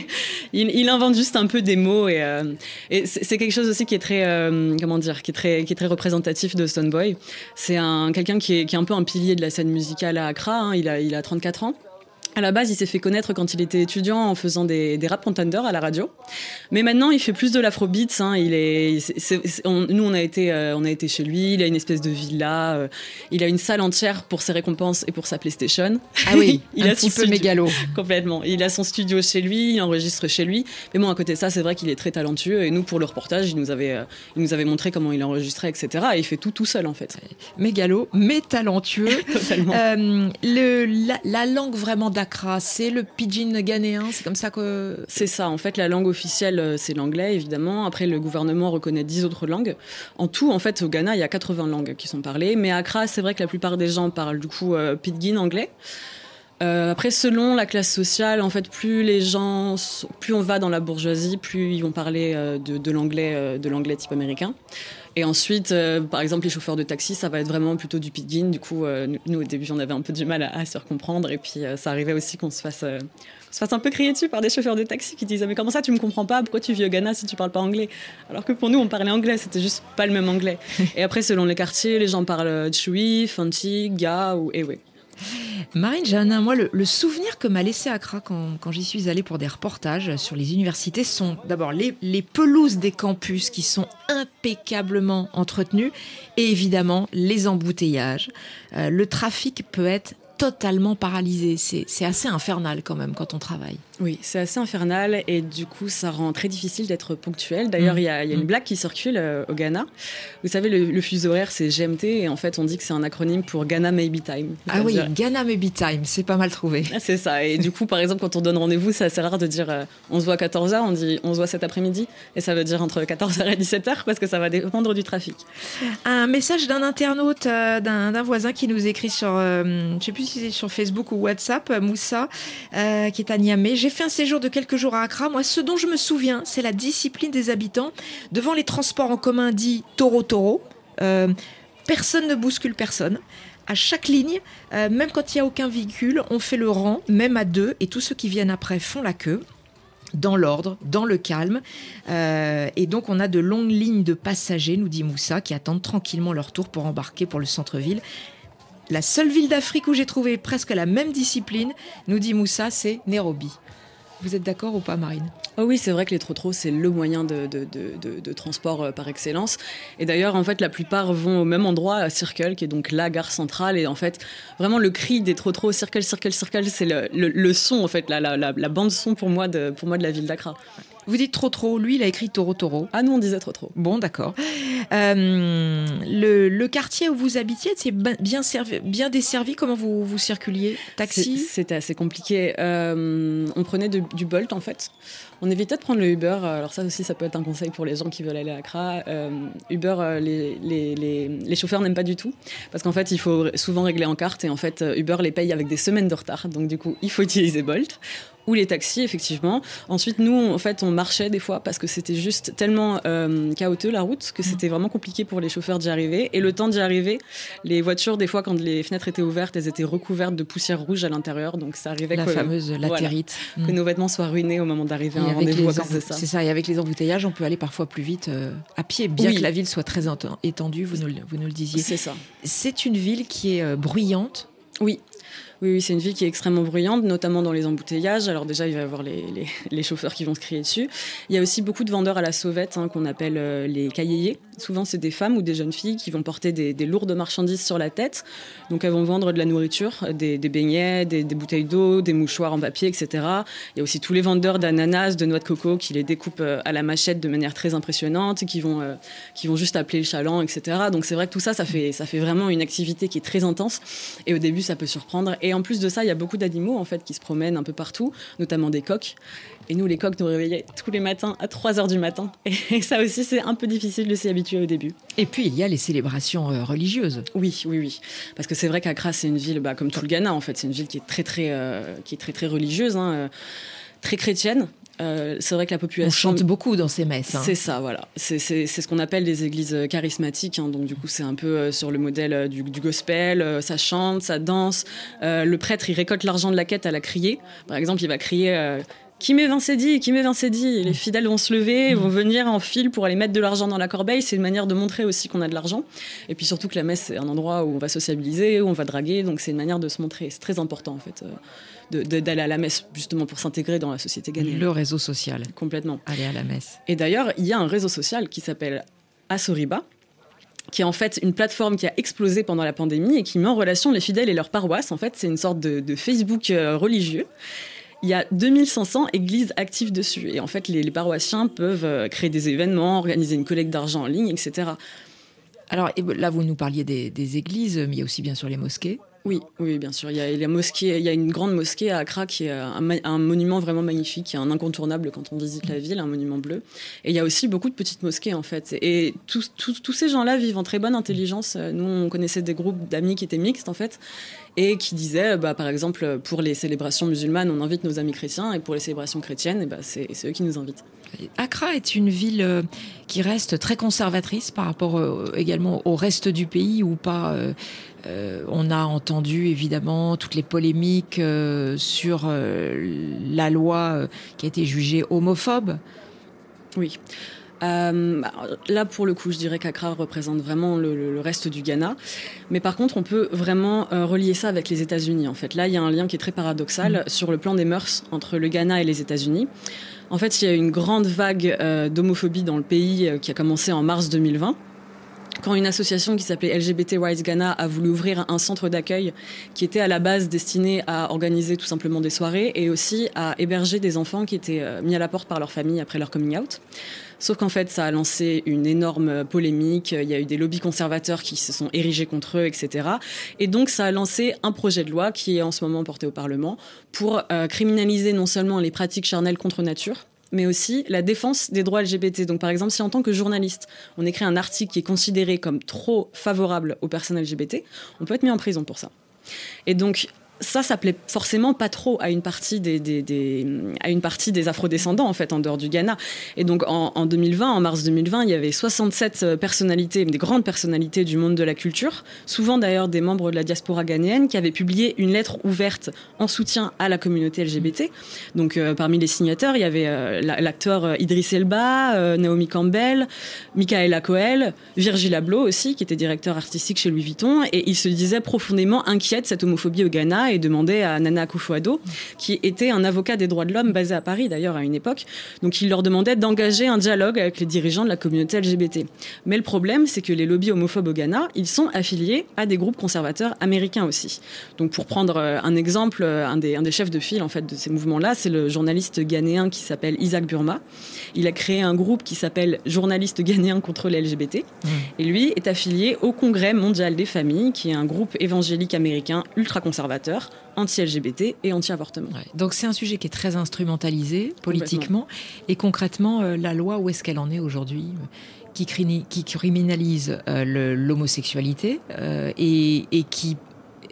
il, il invente juste un peu des mots, et, euh, et c'est, c'est quelque chose aussi qui est très, euh, comment dire, qui est très, qui est très représentatif de Stonebwoy. C'est un, quelqu'un qui est, qui est un peu un pilier de la scène musicale à Accra, hein. Il a, il a trente-quatre ans. À la base, il s'est fait connaître quand il était étudiant en faisant des, des rap contenders à la radio. Mais maintenant, il fait plus de l'afrobeats. Hein. Il est, c'est, c'est, c'est, on, nous, on a été, euh, on a été chez lui. Il a une espèce de villa. Euh, il a une salle entière pour ses récompenses et pour sa PlayStation. Ah oui, il un a petit son peu studio, mégalo. Complètement. Il a son studio chez lui. Il enregistre chez lui. Mais bon, à côté de ça, c'est vrai qu'il est très talentueux. Et nous, pour le reportage, il nous avait, euh, il nous avait montré comment il enregistrait, et cetera. Et il fait tout tout seul, en fait. Mégalo, mais talentueux. Totalement. Euh, le, la, la langue vraiment d'Accra, c'est le pidgin ghanéen, c'est comme ça que... C'est ça, en fait, la langue officielle, c'est l'anglais, évidemment. Après, le gouvernement reconnaît dix autres langues. En tout, en fait, au Ghana, il y a quatre-vingts langues qui sont parlées. Mais à Accra, c'est vrai que la plupart des gens parlent, du coup, euh, pidgin anglais. Euh, après, selon la classe sociale, en fait, plus les gens, plus on va dans la bourgeoisie, plus ils vont parler euh, de, de l'anglais, euh, de l'anglais type américain. Et ensuite, euh, par exemple, les chauffeurs de taxi, ça va être vraiment plutôt du pidgin. Du coup, euh, nous, au début, on avait un peu du mal à, à se comprendre. Et puis, euh, ça arrivait aussi qu'on se fasse, euh, se fasse un peu crier dessus par des chauffeurs de taxi qui disaient « Mais comment ça, tu me comprends pas? Pourquoi tu vis au Ghana si tu parles pas anglais ?» Alors que pour nous, on parlait anglais, c'était juste pas le même anglais. Et après, selon les quartiers, les gens parlent Chui, Fanti, Ga ou Ewe. Marine Janin, moi, le, le souvenir que m'a laissé Accra quand, quand j'y suis allée pour des reportages sur les universités sont d'abord les, les pelouses des campus qui sont impeccablement entretenues et évidemment les embouteillages. Euh, le trafic peut être totalement paralysé. C'est, c'est assez infernal quand même quand on travaille. Oui, c'est assez infernal et du coup, ça rend très difficile d'être ponctuel. D'ailleurs, il mmh. y, y a une blague qui circule euh, au Ghana. Vous savez, le, le fuseau horaire, c'est G M T et en fait, on dit que c'est un acronyme pour Ghana Maybe Time. Ah oui, dire... Ghana Maybe Time, c'est pas mal trouvé. Ah, c'est ça. Et du coup, par exemple, quand on donne rendez-vous, c'est assez rare de dire euh, on se voit à quatorze heures, on dit on se voit cet après-midi. Et ça veut dire entre quatorze heures et dix-sept heures parce que ça va dépendre du trafic. Un message d'un internaute, euh, d'un, d'un voisin qui nous écrit sur, euh, je sais plus si c'est sur Facebook ou WhatsApp, Moussa, euh, qui est à Niamey. J'ai fait un séjour de quelques jours à Accra. Moi, ce dont je me souviens, c'est la discipline des habitants devant les transports en commun dits toro-toro. Euh, personne ne bouscule personne. À chaque ligne, euh, même quand il n'y a aucun véhicule, on fait le rang, même à deux, et tous ceux qui viennent après font la queue. Dans l'ordre, dans le calme. Euh, et donc, on a de longues lignes de passagers, nous dit Moussa, qui attendent tranquillement leur tour pour embarquer pour le centre-ville. La seule ville d'Afrique où j'ai trouvé presque la même discipline, nous dit Moussa, c'est Nairobi. Vous êtes d'accord ou pas, Marine ? Oh oui, c'est vrai que les trotros, c'est le moyen de, de, de, de, de transport par excellence. Et d'ailleurs, en fait, la plupart vont au même endroit, à Circle, qui est donc la gare centrale. Et en fait, vraiment, le cri des trotros, Circle, Circle, Circle, c'est le, le, le son, en fait, la, la, la, la bande-son pour moi, de, pour moi de la ville d'Accra. Vous dites trop trop, lui il a écrit Toro Toro. Ah nous on disait trop trop. Bon d'accord. Euh, le, le quartier où vous habitiez, c'est bien, servi, bien desservi, comment vous, vous circuliez? Taxi? c'est, C'était assez compliqué. Euh, on prenait de, du Bolt en fait. On évitait de prendre le Uber. Alors ça aussi, ça peut être un conseil pour les gens qui veulent aller à Accra. Euh, Uber, les, les, les, les chauffeurs n'aiment pas du tout. Parce qu'en fait, il faut souvent régler en carte. Et en fait, Uber les paye avec des semaines de retard. Donc du coup, il faut utiliser Bolt. Ou les taxis, effectivement. Ensuite, nous, on, en fait, on marchait des fois parce que c'était juste tellement euh, chaotique la route que c'était vraiment compliqué pour les chauffeurs d'y arriver. Et le temps d'y arriver, les voitures, des fois, quand les fenêtres étaient ouvertes, elles étaient recouvertes de poussière rouge à l'intérieur. Donc ça arrivait la que, fameuse latérite. Voilà, mmh. que nos vêtements soient ruinés au moment d'arriver à un rendez-vous à cause de ça. C'est ça. Et avec les embouteillages, on peut aller parfois plus vite euh, à pied, bien oui. que la ville soit très étendue. Vous nous, vous nous le disiez. C'est ça. C'est une ville qui est euh, bruyante. Oui. Oui, oui, c'est une ville qui est extrêmement bruyante, notamment dans les embouteillages. Alors déjà, il va y avoir les, les, les chauffeurs qui vont se crier dessus. Il y a aussi beaucoup de vendeurs à la sauvette hein, qu'on appelle euh, les cahiers. Souvent, c'est des femmes ou des jeunes filles qui vont porter des, des lourdes marchandises sur la tête. Donc, elles vont vendre de la nourriture, des, des beignets, des, des bouteilles d'eau, des mouchoirs en papier, et cetera. Il y a aussi tous les vendeurs d'ananas, de noix de coco qui les découpent à la machette de manière très impressionnante, qui vont, euh, qui vont juste appeler le chaland, et cetera. Donc, c'est vrai que tout ça, ça fait, ça fait vraiment une activité qui est très intense. Et au début, ça peut surprendre. Et en plus de ça, il y a beaucoup d'animaux en fait, qui se promènent un peu partout, notamment des coqs. Et nous, les coqs, nous réveillaient tous les matins à trois heures du matin. Et ça aussi, c'est un peu difficile de s'y habituer au début. Et puis, il y a les célébrations euh, religieuses. Oui, oui, oui. Parce que c'est vrai qu'Accra, c'est une ville, bah, comme tout le Ghana, en fait. C'est une ville qui est très, très, euh, qui est très, très religieuse, hein, euh, très chrétienne. Euh, c'est vrai que la population... On chante beaucoup dans ces messes. Hein. C'est ça, voilà. C'est, c'est, c'est ce qu'on appelle des églises charismatiques. Hein. Donc, du coup, c'est un peu euh, sur le modèle euh, du, du gospel. Euh, ça chante, ça danse. Euh, le prêtre, il récolte l'argent de la quête à la crier. Par exemple, il va crier... Euh, Qui met vingt cédis, qui met vingt cédis. Et les fidèles vont se lever, vont venir en file pour aller mettre de l'argent dans la corbeille. C'est une manière de montrer aussi qu'on a de l'argent. Et puis surtout que la messe, c'est un endroit où on va sociabiliser, où on va draguer. Donc c'est une manière de se montrer. C'est très important, en fait, de, de, d'aller à la messe, justement pour s'intégrer dans la société ghanéenne. Le réseau social. Complètement. Aller à la messe. Et d'ailleurs, il y a un réseau social qui s'appelle Asoriba, qui est en fait une plateforme qui a explosé pendant la pandémie et qui met en relation les fidèles et leurs paroisses. En fait, c'est une sorte de, de Facebook religieux. Il y a deux mille cinq cents églises actives dessus. Et en fait, les, les paroissiens peuvent créer des événements, organiser une collecte d'argent en ligne, et cetera. Alors là, vous nous parliez des, des églises, mais il y a aussi bien sûr les mosquées. Oui, oui, bien sûr. Il y a la mosquée, il y a une grande mosquée à Accra qui est un, un monument vraiment magnifique, qui est un incontournable quand on visite la ville, un monument bleu. Et il y a aussi beaucoup de petites mosquées, en fait. Et tous, tous, tous ces gens-là vivent en très bonne intelligence. Nous, on connaissait des groupes d'amis qui étaient mixtes, en fait, et qui disaient, bah, par exemple, pour les célébrations musulmanes, on invite nos amis chrétiens, et pour les célébrations chrétiennes, et bah, c'est, c'est eux qui nous invitent. Accra est une ville qui reste très conservatrice par rapport euh, également au reste du pays, ou pas. Euh, euh, on a entendu évidemment toutes les polémiques euh, sur euh, la loi euh, qui a été jugée homophobe. Oui. Euh, là, pour le coup, je dirais qu'Accra représente vraiment le, le, le reste du Ghana. Mais par contre, on peut vraiment euh, relier ça avec les États-Unis. En fait, là, il y a un lien qui est très paradoxal mmh. sur le plan des mœurs entre le Ghana et les États-Unis. En fait, il y a eu une grande vague euh, d'homophobie dans le pays euh, qui a commencé en mars deux mille vingt. Quand une association qui s'appelait L G B T Rights Ghana a voulu ouvrir un centre d'accueil qui était à la base destiné à organiser tout simplement des soirées et aussi à héberger des enfants qui étaient mis à la porte par leur famille après leur coming out. Sauf qu'en fait, ça a lancé une énorme polémique. Il y a eu des lobbies conservateurs qui se sont érigés contre eux, et cetera. Et donc, ça a lancé un projet de loi qui est en ce moment porté au Parlement pour euh, criminaliser non seulement les pratiques charnelles contre nature, mais aussi la défense des droits L G B T. Donc, par exemple, si en tant que journaliste, on écrit un article qui est considéré comme trop favorable aux personnes L G B T, on peut être mis en prison pour ça. Et donc, ça, ça plaît forcément pas trop à une partie des, des, des, à une partie des afrodescendants, en fait, en dehors du Ghana. Et donc, en, en deux mille vingt, en mars deux mille vingt, il y avait soixante-sept personnalités, des grandes personnalités du monde de la culture, souvent d'ailleurs des membres de la diaspora ghanéenne, qui avaient publié une lettre ouverte en soutien à la communauté L G B T. Donc, euh, parmi les signataires, il y avait euh, l'acteur Idriss Elba, euh, Naomi Campbell, Michaela Coel, Virgil Abloh aussi, qui était directeur artistique chez Louis Vuitton, et ils se disaient profondément inquiets de cette homophobie au Ghana, et demandait à Nana Akufo-Addo, qui était un avocat des droits de l'homme basé à Paris d'ailleurs à une époque, donc il leur demandait d'engager un dialogue avec les dirigeants de la communauté L G B T. Mais le problème, c'est que les lobbies homophobes au Ghana, ils sont affiliés à des groupes conservateurs américains aussi. Donc pour prendre un exemple, un des, un des chefs de file en fait de ces mouvements-là, c'est le journaliste ghanéen qui s'appelle Isaac Burma. Il a créé un groupe qui s'appelle Journalistes ghanéens contre les L G B T, mmh. et lui est affilié au Congrès mondial des familles, qui est un groupe évangélique américain ultra-conservateur, anti-L G B T et anti-avortement. Ouais. Donc c'est un sujet qui est très instrumentalisé politiquement. Et concrètement, euh, la loi, où est-ce qu'elle en est aujourd'hui, qui, crini- qui criminalise euh, le, l'homosexualité euh, et, et qui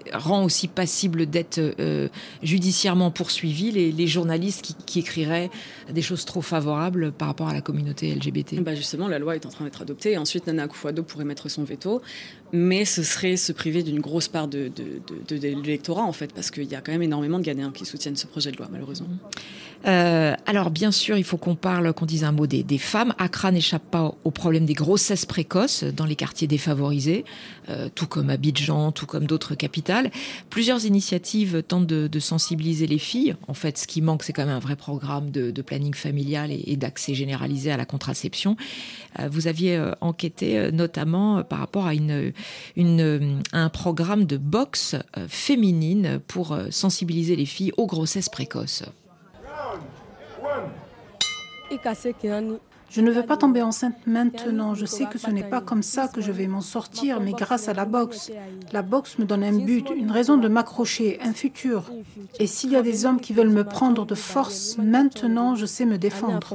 rend aussi passible d'être euh, judiciairement poursuivis les, les journalistes qui, qui écriraient des choses trop favorables par rapport à la communauté L G B T. Bah justement, la loi est en train d'être adoptée et ensuite Nana Akufo-Addo pourrait mettre son veto, mais ce serait se priver d'une grosse part de, de, de, de, de l'électorat en fait, parce qu'il y a quand même énormément de Ghanéens qui soutiennent ce projet de loi malheureusement. Euh, alors bien sûr, il faut qu'on parle, qu'on dise un mot des, des femmes. Accra n'échappe pas au problème des grossesses précoces dans les quartiers défavorisés, euh, tout comme Abidjan, tout comme d'autres capitales. Plusieurs initiatives tentent de, de sensibiliser les filles. En fait, ce qui manque, c'est quand même un vrai programme de, de planning familial et, et d'accès généralisé à la contraception. Euh, vous aviez euh, enquêté euh, notamment euh, par rapport à une, une, euh, un programme de boxe euh, féminine pour euh, sensibiliser les filles aux grossesses précoces. Je ne veux pas tomber enceinte maintenant. Je sais que ce n'est pas comme ça que je vais m'en sortir, mais grâce à la boxe. La boxe me donne un but, une raison de m'accrocher, un futur. Et s'il y a des hommes qui veulent me prendre de force, maintenant, je sais me défendre.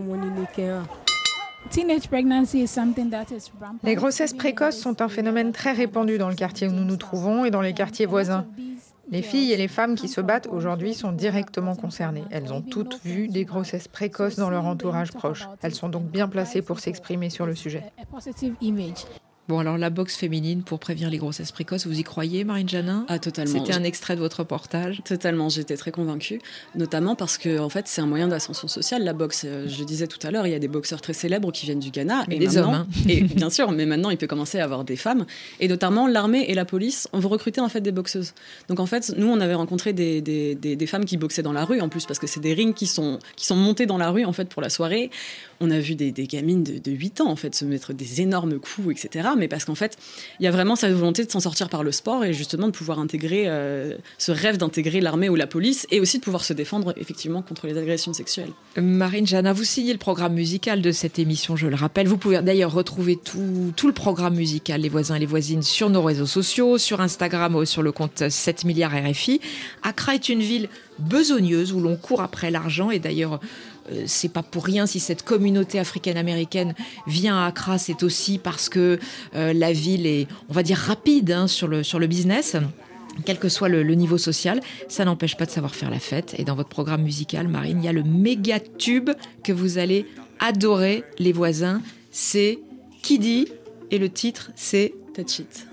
Les grossesses précoces sont un phénomène très répandu dans le quartier où nous nous trouvons et dans les quartiers voisins. Les filles et les femmes qui se battent aujourd'hui sont directement concernées. Elles ont toutes vu des grossesses précoces dans leur entourage proche. Elles sont donc bien placées pour s'exprimer sur le sujet. Bon, alors la boxe féminine pour prévenir les grossesses précoces, vous y croyez, Marine Janin ? Ah, totalement. C'était un extrait de votre reportage. Totalement, j'étais très convaincue, notamment parce que en fait, c'est un moyen d'ascension sociale, la boxe. Je le disais tout à l'heure, il y a des boxeurs très célèbres qui viennent du Ghana. Mais et des hommes, hein. Et bien sûr, mais maintenant, il peut commencer à avoir des femmes. Et notamment, l'armée et la police, on veut recruter en fait des boxeuses. Donc en fait, nous, on avait rencontré des, des, des, des femmes qui boxaient dans la rue, en plus, parce que c'est des rings qui sont, qui sont montés dans la rue, en fait, pour la soirée. On a vu des, des gamines de, de huit ans, en fait, se mettre des énormes coups, et cetera. Mais parce qu'en fait, il y a vraiment cette volonté de s'en sortir par le sport et justement de pouvoir intégrer euh, ce rêve d'intégrer l'armée ou la police et aussi de pouvoir se défendre effectivement contre les agressions sexuelles. Marine Janin, vous signez le programme musical de cette émission, je le rappelle. Vous pouvez d'ailleurs retrouver tout, tout le programme musical, les voisins et les voisines, sur nos réseaux sociaux, sur Instagram ou sur le compte sept milliards R F I. Accra est une ville besogneuse où l'on court après l'argent et d'ailleurs euh, c'est pas pour rien si cette communauté africaine-américaine vient à Accra, c'est aussi parce que euh, la ville est, on va dire, rapide hein, sur le, sur le business. Quel que soit le, le niveau social, ça n'empêche pas de savoir faire la fête. Et dans votre programme musical, Marine, il y a le méga tube que vous allez adorer, les voisins. C'est Kiddy et le titre, c'est Touch It.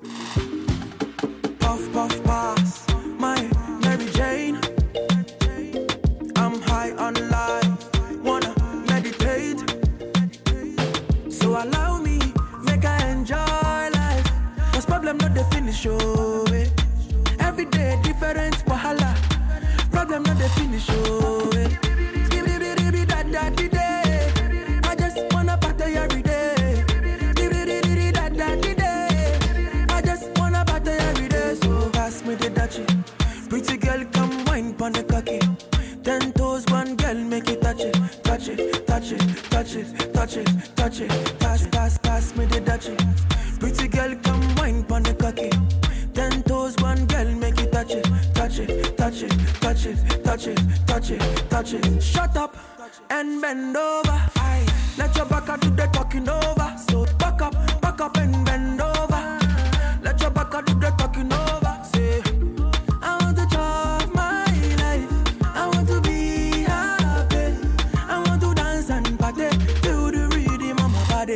Puff, puff, pass, my Mary Jane. I'm high on life, wanna meditate. So allow me, make I enjoy life. Cause problem not the finish, oh, eh. Every day different wahala. Problem not the finish, oh, eh. Skibidi da da di day. I just wanna party every day. Skibidi da da di day. I just wanna party every day. So pass me the dutchie. Pretty girl, come wine pon the cocky. Ten toes, one girl, make it touch it, touch it, touch it, touch it, touch it, touch it. Pass, pass, pass me the dutchie. Pretty girl, come wine pon the cocky. Ten toes, one girl, make it touch it, touch it, touch it, touch it, touch it, touch it, touch it. Shut up and bend over. Aye. Let your back do the talking over. So back up, back up and bend over. Let your back do the talking over. Say, I want to chop my life. I want to be happy. I want to dance and party to the rhythm of my body.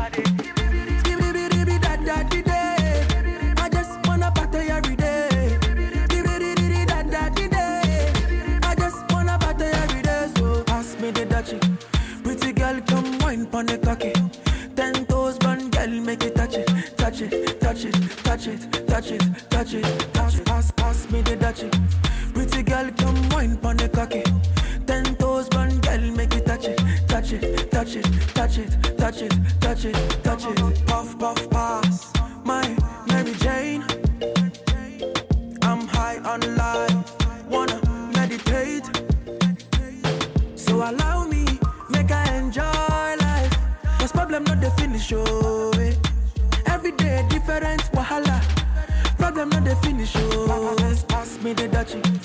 Pretty girl, come wine pon the cocky. Ten toes, one girl, make it touch it, touch it, touch it, touch it, touch it, touch it. Pass, pass, pass me the dutchie. Pretty girl, come wine pon the cocky. Ten toes, one girl, make it touch it, touch it, touch it, touch it, touch it, touch it, touch it. Puff, puff, pass, my Mary Jane. I'm high on life, wanna meditate. So allow me, make I enjoy life. Cause problem not the finish, oh, eh. Every day different wahala. Problem not the finish, oh. Pass, pass me the dutchie.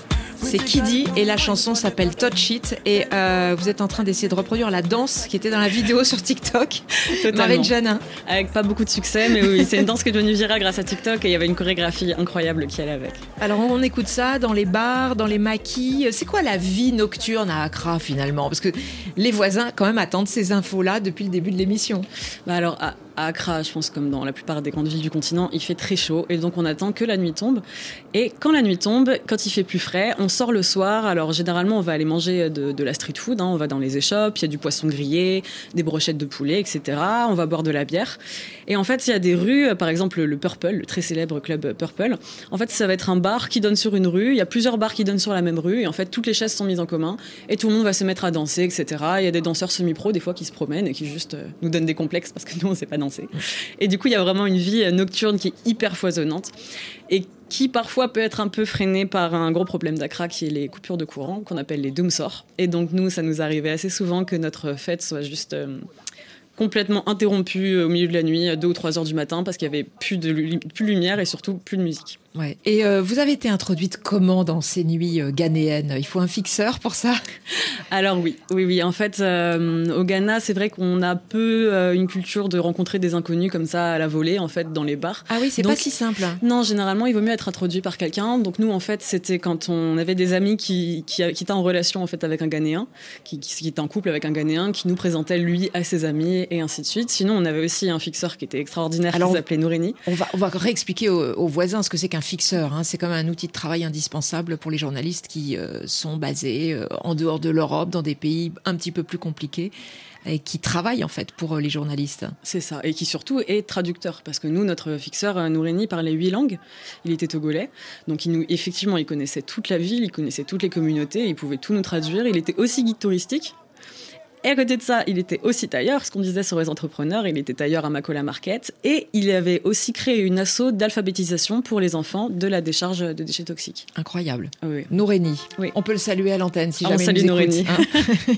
C'est Kiddy et la chanson s'appelle Touch It. Et euh, vous êtes en train d'essayer de reproduire la danse qui était dans la vidéo sur TikTok. Marine Janin. Avec pas beaucoup de succès, mais oui, c'est une danse qui est devenue virale grâce à TikTok et il y avait une chorégraphie incroyable qui allait avec. Alors on écoute ça dans les bars, dans les maquis. C'est quoi la vie nocturne à Accra finalement? Parce que les voisins quand même attendent ces infos-là depuis le début de l'émission. Bah alors à, à Accra, je pense comme dans la plupart des grandes villes du continent, il fait très chaud et donc on attend que la nuit tombe. Et quand la nuit tombe, quand il fait plus frais, on sort le soir. Alors généralement on va aller manger de, de la street food, hein. On va dans les échoppes, il y a du poisson grillé, des brochettes de poulet, et cetera. On va boire de la bière. Et en fait il y a des rues, par exemple le Purple, le très célèbre club Purple. En fait ça va être un bar qui donne sur une rue. Il y a plusieurs bars qui donnent sur la même rue et en fait toutes les chaises sont mises en commun et tout le monde va se mettre à danser, et cetera. Il y a des danseurs semi-pro des fois qui se promènent et qui juste euh, nous donnent des complexes parce que nous on sait pas danser. Et du coup il y a vraiment une vie nocturne qui est hyper foisonnante et qui parfois peut être un peu freinée par un gros problème d'Accra qui est les coupures de courant qu'on appelle les doomsors. Et donc nous ça nous arrivait assez souvent que notre fête soit juste euh, complètement interrompue au milieu de la nuit, à deux ou trois heures du matin parce qu'il y avait plus de plus de lumière et surtout plus de musique. Ouais. Et euh, vous avez été introduite comment dans ces nuits euh, ghanéennes? Il faut un fixeur pour ça? Alors oui, oui, oui. En fait, euh, au Ghana, c'est vrai qu'on a peu euh, une culture de rencontrer des inconnus comme ça à la volée, en fait, dans les bars. Ah oui, c'est donc, pas si simple. Non, généralement, il vaut mieux être introduit par quelqu'un. Donc nous, en fait, c'était quand on avait des amis qui, qui, qui étaient en relation en fait avec un Ghanéen, qui, qui, qui était en couple avec un Ghanéen, qui nous présentait lui à ses amis et ainsi de suite. Sinon, on avait aussi un fixeur qui était extraordinaire, Alors, qui s'appelait Nouréni. On va, on va réexpliquer aux, aux voisins ce que c'est qu'un fixeur, hein. C'est comme un outil de travail indispensable pour les journalistes qui euh, sont basés euh, en dehors de l'Europe, dans des pays un petit peu plus compliqués, et qui travaillent en fait pour euh, les journalistes. C'est ça, et qui surtout est traducteur, parce que nous, notre fixeur Nouréni parlait huit langues, il était togolais, donc il nous, effectivement, il connaissait toute la ville, il connaissait toutes les communautés, il pouvait tout nous traduire, il était aussi guide touristique. Et à côté de ça, il était aussi tailleur, ce qu'on disait sur les entrepreneurs, il était tailleur à Makola Market, et il avait aussi créé une asso d'alphabétisation pour les enfants de la décharge de déchets toxiques. Incroyable. Oui. Nouréni, oui. On peut le saluer à l'antenne si ah, jamais on salue il nous Nouréni. écoute. Hein.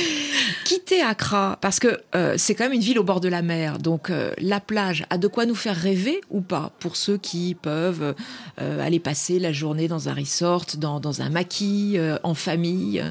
Quitter Accra, parce que euh, c'est quand même une ville au bord de la mer, donc euh, la plage a de quoi nous faire rêver ou pas, pour ceux qui peuvent euh, aller passer la journée dans un resort, dans, dans un maquis, euh, en famille.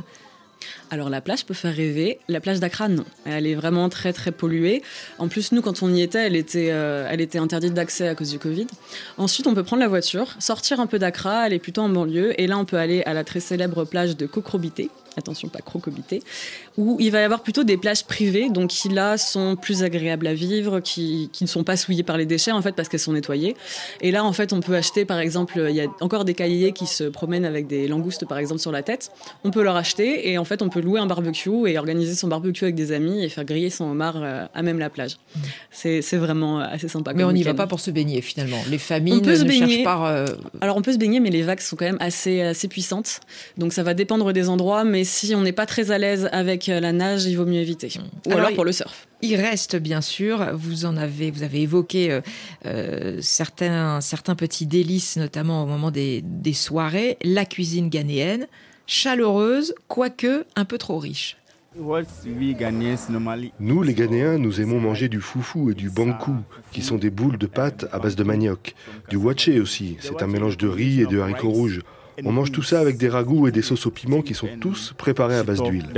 Alors la plage peut faire rêver, la plage d'Accra non, elle est vraiment très très polluée. En plus nous quand on y était, elle était, euh, elle était interdite d'accès à cause du Covid. Ensuite on peut prendre la voiture, sortir un peu d'Accra, aller plutôt en banlieue et là on peut aller à la très célèbre plage de Kokrobité. Attention, pas Crocobité, où il va y avoir plutôt des plages privées, donc qui là sont plus agréables à vivre, qui, qui ne sont pas souillées par les déchets en fait parce qu'elles sont nettoyées. Et là en fait on peut acheter par exemple, il y a encore des cahiers qui se promènent avec des langoustes par exemple sur la tête. On peut leur acheter et en fait on peut louer un barbecue et organiser son barbecue avec des amis et faire griller son homard à même la plage. C'est, c'est vraiment assez sympa. Mais on n'y week-end. va pas pour se baigner finalement. Les familles on peut ne, se ne baigner. cherchent pas. Euh... Alors on peut se baigner mais les vagues sont quand même assez, assez puissantes. Donc ça va dépendre des endroits mais si on n'est pas très à l'aise avec la nage, il vaut mieux éviter. Ou alors, alors pour le surf. Il reste bien sûr, vous en avez, vous avez évoqué euh, euh, certains, certains petits délices, notamment au moment des, des soirées, la cuisine ghanéenne, chaleureuse, quoique un peu trop riche. Nous, les Ghanéens, nous aimons manger du foufou et du bankou, qui sont des boules de pâte à base de manioc. Du waché aussi, c'est un mélange de riz et de haricots rouges. On mange tout ça avec des ragoûts et des sauces au piment qui sont tous préparés à base d'huile.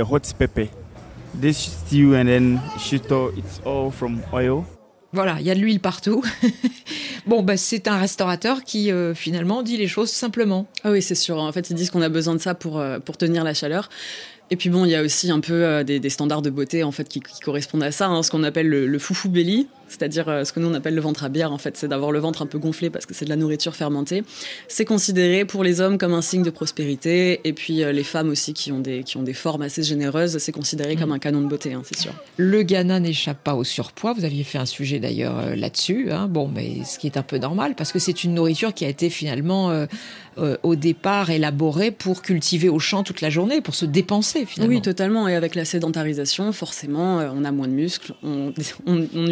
Voilà, il y a de l'huile partout. Bon, bah, c'est un restaurateur qui, euh, finalement, dit les choses simplement. Ah oui, c'est sûr. En fait, ils disent qu'on a besoin de ça pour, euh, pour tenir la chaleur. Et puis bon, il y a aussi un peu euh, des, des standards de beauté en fait qui, qui correspondent à ça, hein, ce qu'on appelle le, le foufou belly, c'est-à-dire euh, ce que nous on appelle le ventre à bière. En fait, c'est d'avoir le ventre un peu gonflé parce que c'est de la nourriture fermentée. C'est considéré pour les hommes comme un signe de prospérité, et puis euh, les femmes aussi qui ont des qui ont des formes assez généreuses, c'est considéré mmh. comme un canon de beauté, hein, c'est sûr. Le Ghana n'échappe pas au surpoids. Vous aviez fait un sujet d'ailleurs euh, là-dessus. Hein. Bon, mais ce qui est un peu normal parce que c'est une nourriture qui a été finalement euh, euh, au départ élaborée pour cultiver au champ toute la journée, pour se dépenser finalement. Oui, totalement. Et avec la sédentarisation, forcément, euh, on a moins de muscles, on, on, on utilise moins de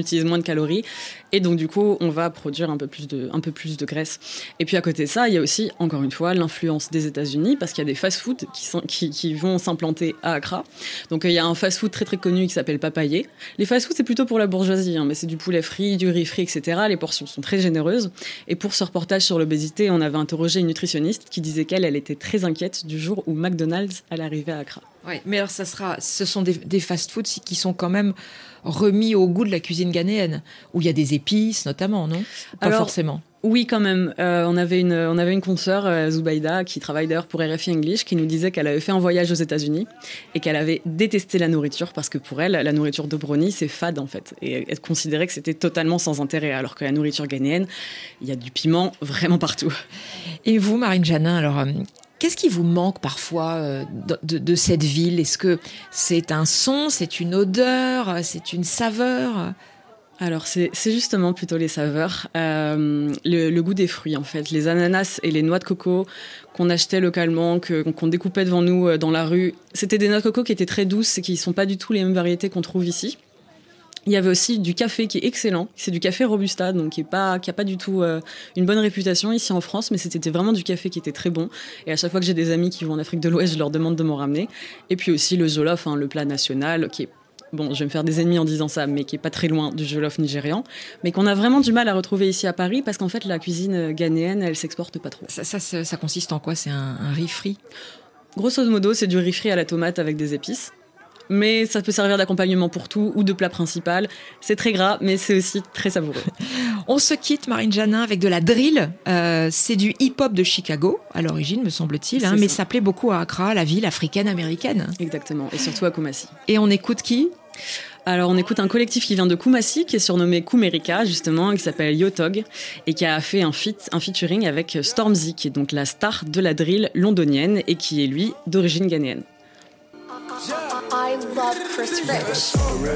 calories. Et donc, du coup, on va produire un peu plus de, un peu plus de graisse. Et puis, à côté de ça, il y a aussi, encore une fois, l'influence des États-Unis, parce qu'il y a des fast-foods qui, sont, qui, qui vont s'implanter à Accra. Donc, il y a un fast-food très, très connu qui s'appelle Papaye. Les fast-foods, c'est plutôt pour la bourgeoisie, hein, mais c'est du poulet frit, du riz frit, et cetera. Les portions sont très généreuses. Et pour ce reportage sur l'obésité, on avait interrogé une nutritionniste qui disait qu'elle, elle était très inquiète du jour où McDonald's allait arriver à Accra. Oui, mais alors ça sera, ce sont des, des fast-foods qui sont quand même remis au goût de la cuisine ghanéenne, où il y a des épices notamment, non ? Pas alors, forcément. Oui, quand même. Euh, on avait une, on avait une consoeur, euh, Zubaida, qui travaille d'ailleurs pour R F I English, qui nous disait qu'elle avait fait un voyage aux États-Unis et qu'elle avait détesté la nourriture parce que pour elle, la nourriture d'Obroni, c'est fade en fait. Et elle considérait que c'était totalement sans intérêt, alors que la nourriture ghanéenne, il y a du piment vraiment partout. Et vous, Marine Janin, alors... Euh... Qu'est-ce qui vous manque parfois euh, de, de, de cette ville ? Est-ce que c'est un son, c'est une odeur, c'est une saveur ? Alors, c'est, c'est justement plutôt les saveurs. Euh, le, le goût des fruits, en fait. Les ananas et les noix de coco qu'on achetait localement, que, qu'on découpait devant nous dans la rue. C'était des noix de coco qui étaient très douces et qui ne sont pas du tout les mêmes variétés qu'on trouve ici. Il y avait aussi du café qui est excellent. C'est du café Robusta, donc qui n'a pas, qui a pas du tout euh, une bonne réputation ici en France, mais c'était vraiment du café qui était très bon. Et à chaque fois que j'ai des amis qui vont en Afrique de l'Ouest, je leur demande de m'en ramener. Et puis aussi le jollof, hein, le plat national, qui est, bon, je vais me faire des ennemis en disant ça, mais qui est pas très loin du jollof nigérian, mais qu'on a vraiment du mal à retrouver ici à Paris, parce qu'en fait, la cuisine ghanéenne, elle s'exporte pas trop. Ça, ça, ça, ça consiste en quoi ? C'est un, un riz frit ? Grosso modo, c'est du riz frit à la tomate avec des épices. Mais ça peut servir d'accompagnement pour tout ou de plat principal. C'est très gras, mais c'est aussi très savoureux. On se quitte, Marine Janin, avec de la drill. Euh, c'est du hip-hop de Chicago, à l'origine, me semble-t-il, hein, mais ça plaît beaucoup à Accra, la ville africaine-américaine. Exactement, et surtout à Kumasi. Et on écoute qui ? Alors, on écoute un collectif qui vient de Kumasi, qui est surnommé Kumerika, justement, qui s'appelle Yotog, et qui a fait un, feat, un featuring avec Stormzy, qui est donc la star de la drill londonienne, et qui est, lui, d'origine ghanéenne. I love Chris Rich.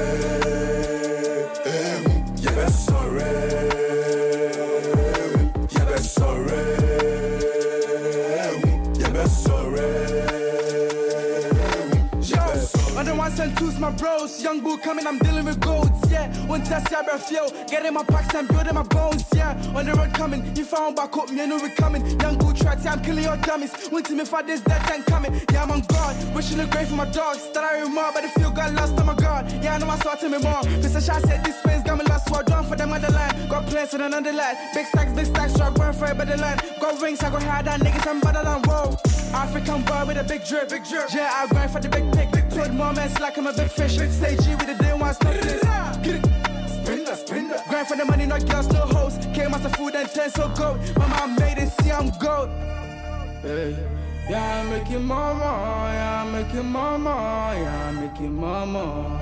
And two's my bros, young bull coming, I'm dealing with golds, yeah. One test, yeah, breath, yo. Getting my packs and building my bones, yeah. On the road coming, you found back up, me, I know we coming. Young bull track, yeah, I'm killing your dummies. Went to me for this, that tank coming. Yeah, I'm on guard, wishing the grave for my dogs. That I remember, but the feel got lost on my guard. Yeah, I know I saw to me more. Mister Shah said this man's got me lost, so I drawn for them on the line. Got plans for another line. Big stacks, big stacks, so I run for it by the line. Got rings, I go hard on niggas, I'm better than whoa. African boy with a big drip, big drip. Yeah, I grind for the big pick, big pick. More man, like I'm a big fish. Big stage G with the day one stop this. Get it, spin that, spin that. Grind for the money, not girls, no hoes. Came out the food and ten so gold. My mom made it, see I'm gold. Hey. Yeah, I'm making mama, yeah, I'm making mama, yeah, I'm making mama.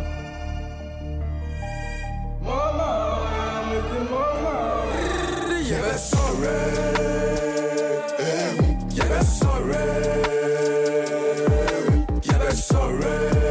Mama, yeah, I'm making mama. Yeah, that's sorry. Yeah, that's sorry. Yeah, that's sorry.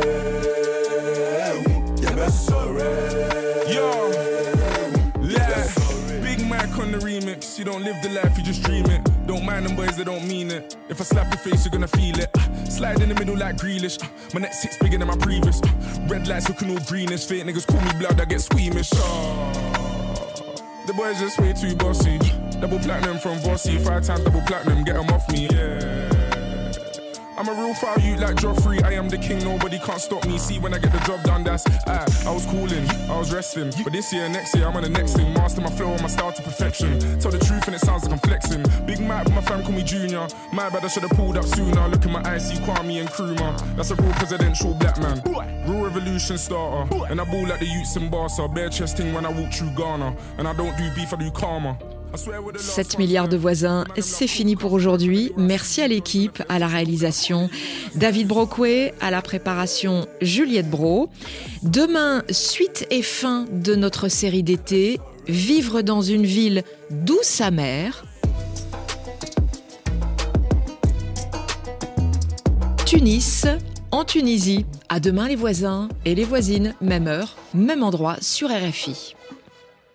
Yeah, that's sorry. Yo, yeah. Big Mac on the remix. You don't live the life, you just dream it. Don't mind them boys, they don't mean it. If I slap your face, you're gonna feel it. Slide in the middle like Grealish. My next six bigger than my previous. Red lights looking all greenish. Fake niggas call me blood, I get squeamish. Oh, the boys just way too bossy. Double platinum from Bossy. Five times double platinum, get them off me. Yeah. I'm a real foul you like Joffrey. I am the king, nobody can't stop me. See when I get the job done, that's I. I was cooling, I was resting. But this year, next year, I'm on the next thing. Master my flow and my style to perfection. Tell the truth and it sounds like I'm flexing. Big Mike, but my fam call me Junior. My bad, I should have pulled up sooner. Look in my eyes, see Kwame and Nkrumah. That's a real presidential black man. Real revolution starter. And I ball like the youths in Barca. Bare chest thing when I walk through Ghana. And I don't do beef, I do karma. sept milliards de voisins, c'est fini pour aujourd'hui. Merci à l'équipe, à la réalisation David Brockway, à la préparation Juliette Brault. Demain, suite et fin de notre série d'été, vivre dans une ville d'où sa mère. Tunis, en Tunisie. À demain les voisins et les voisines, même heure, même endroit sur R F I.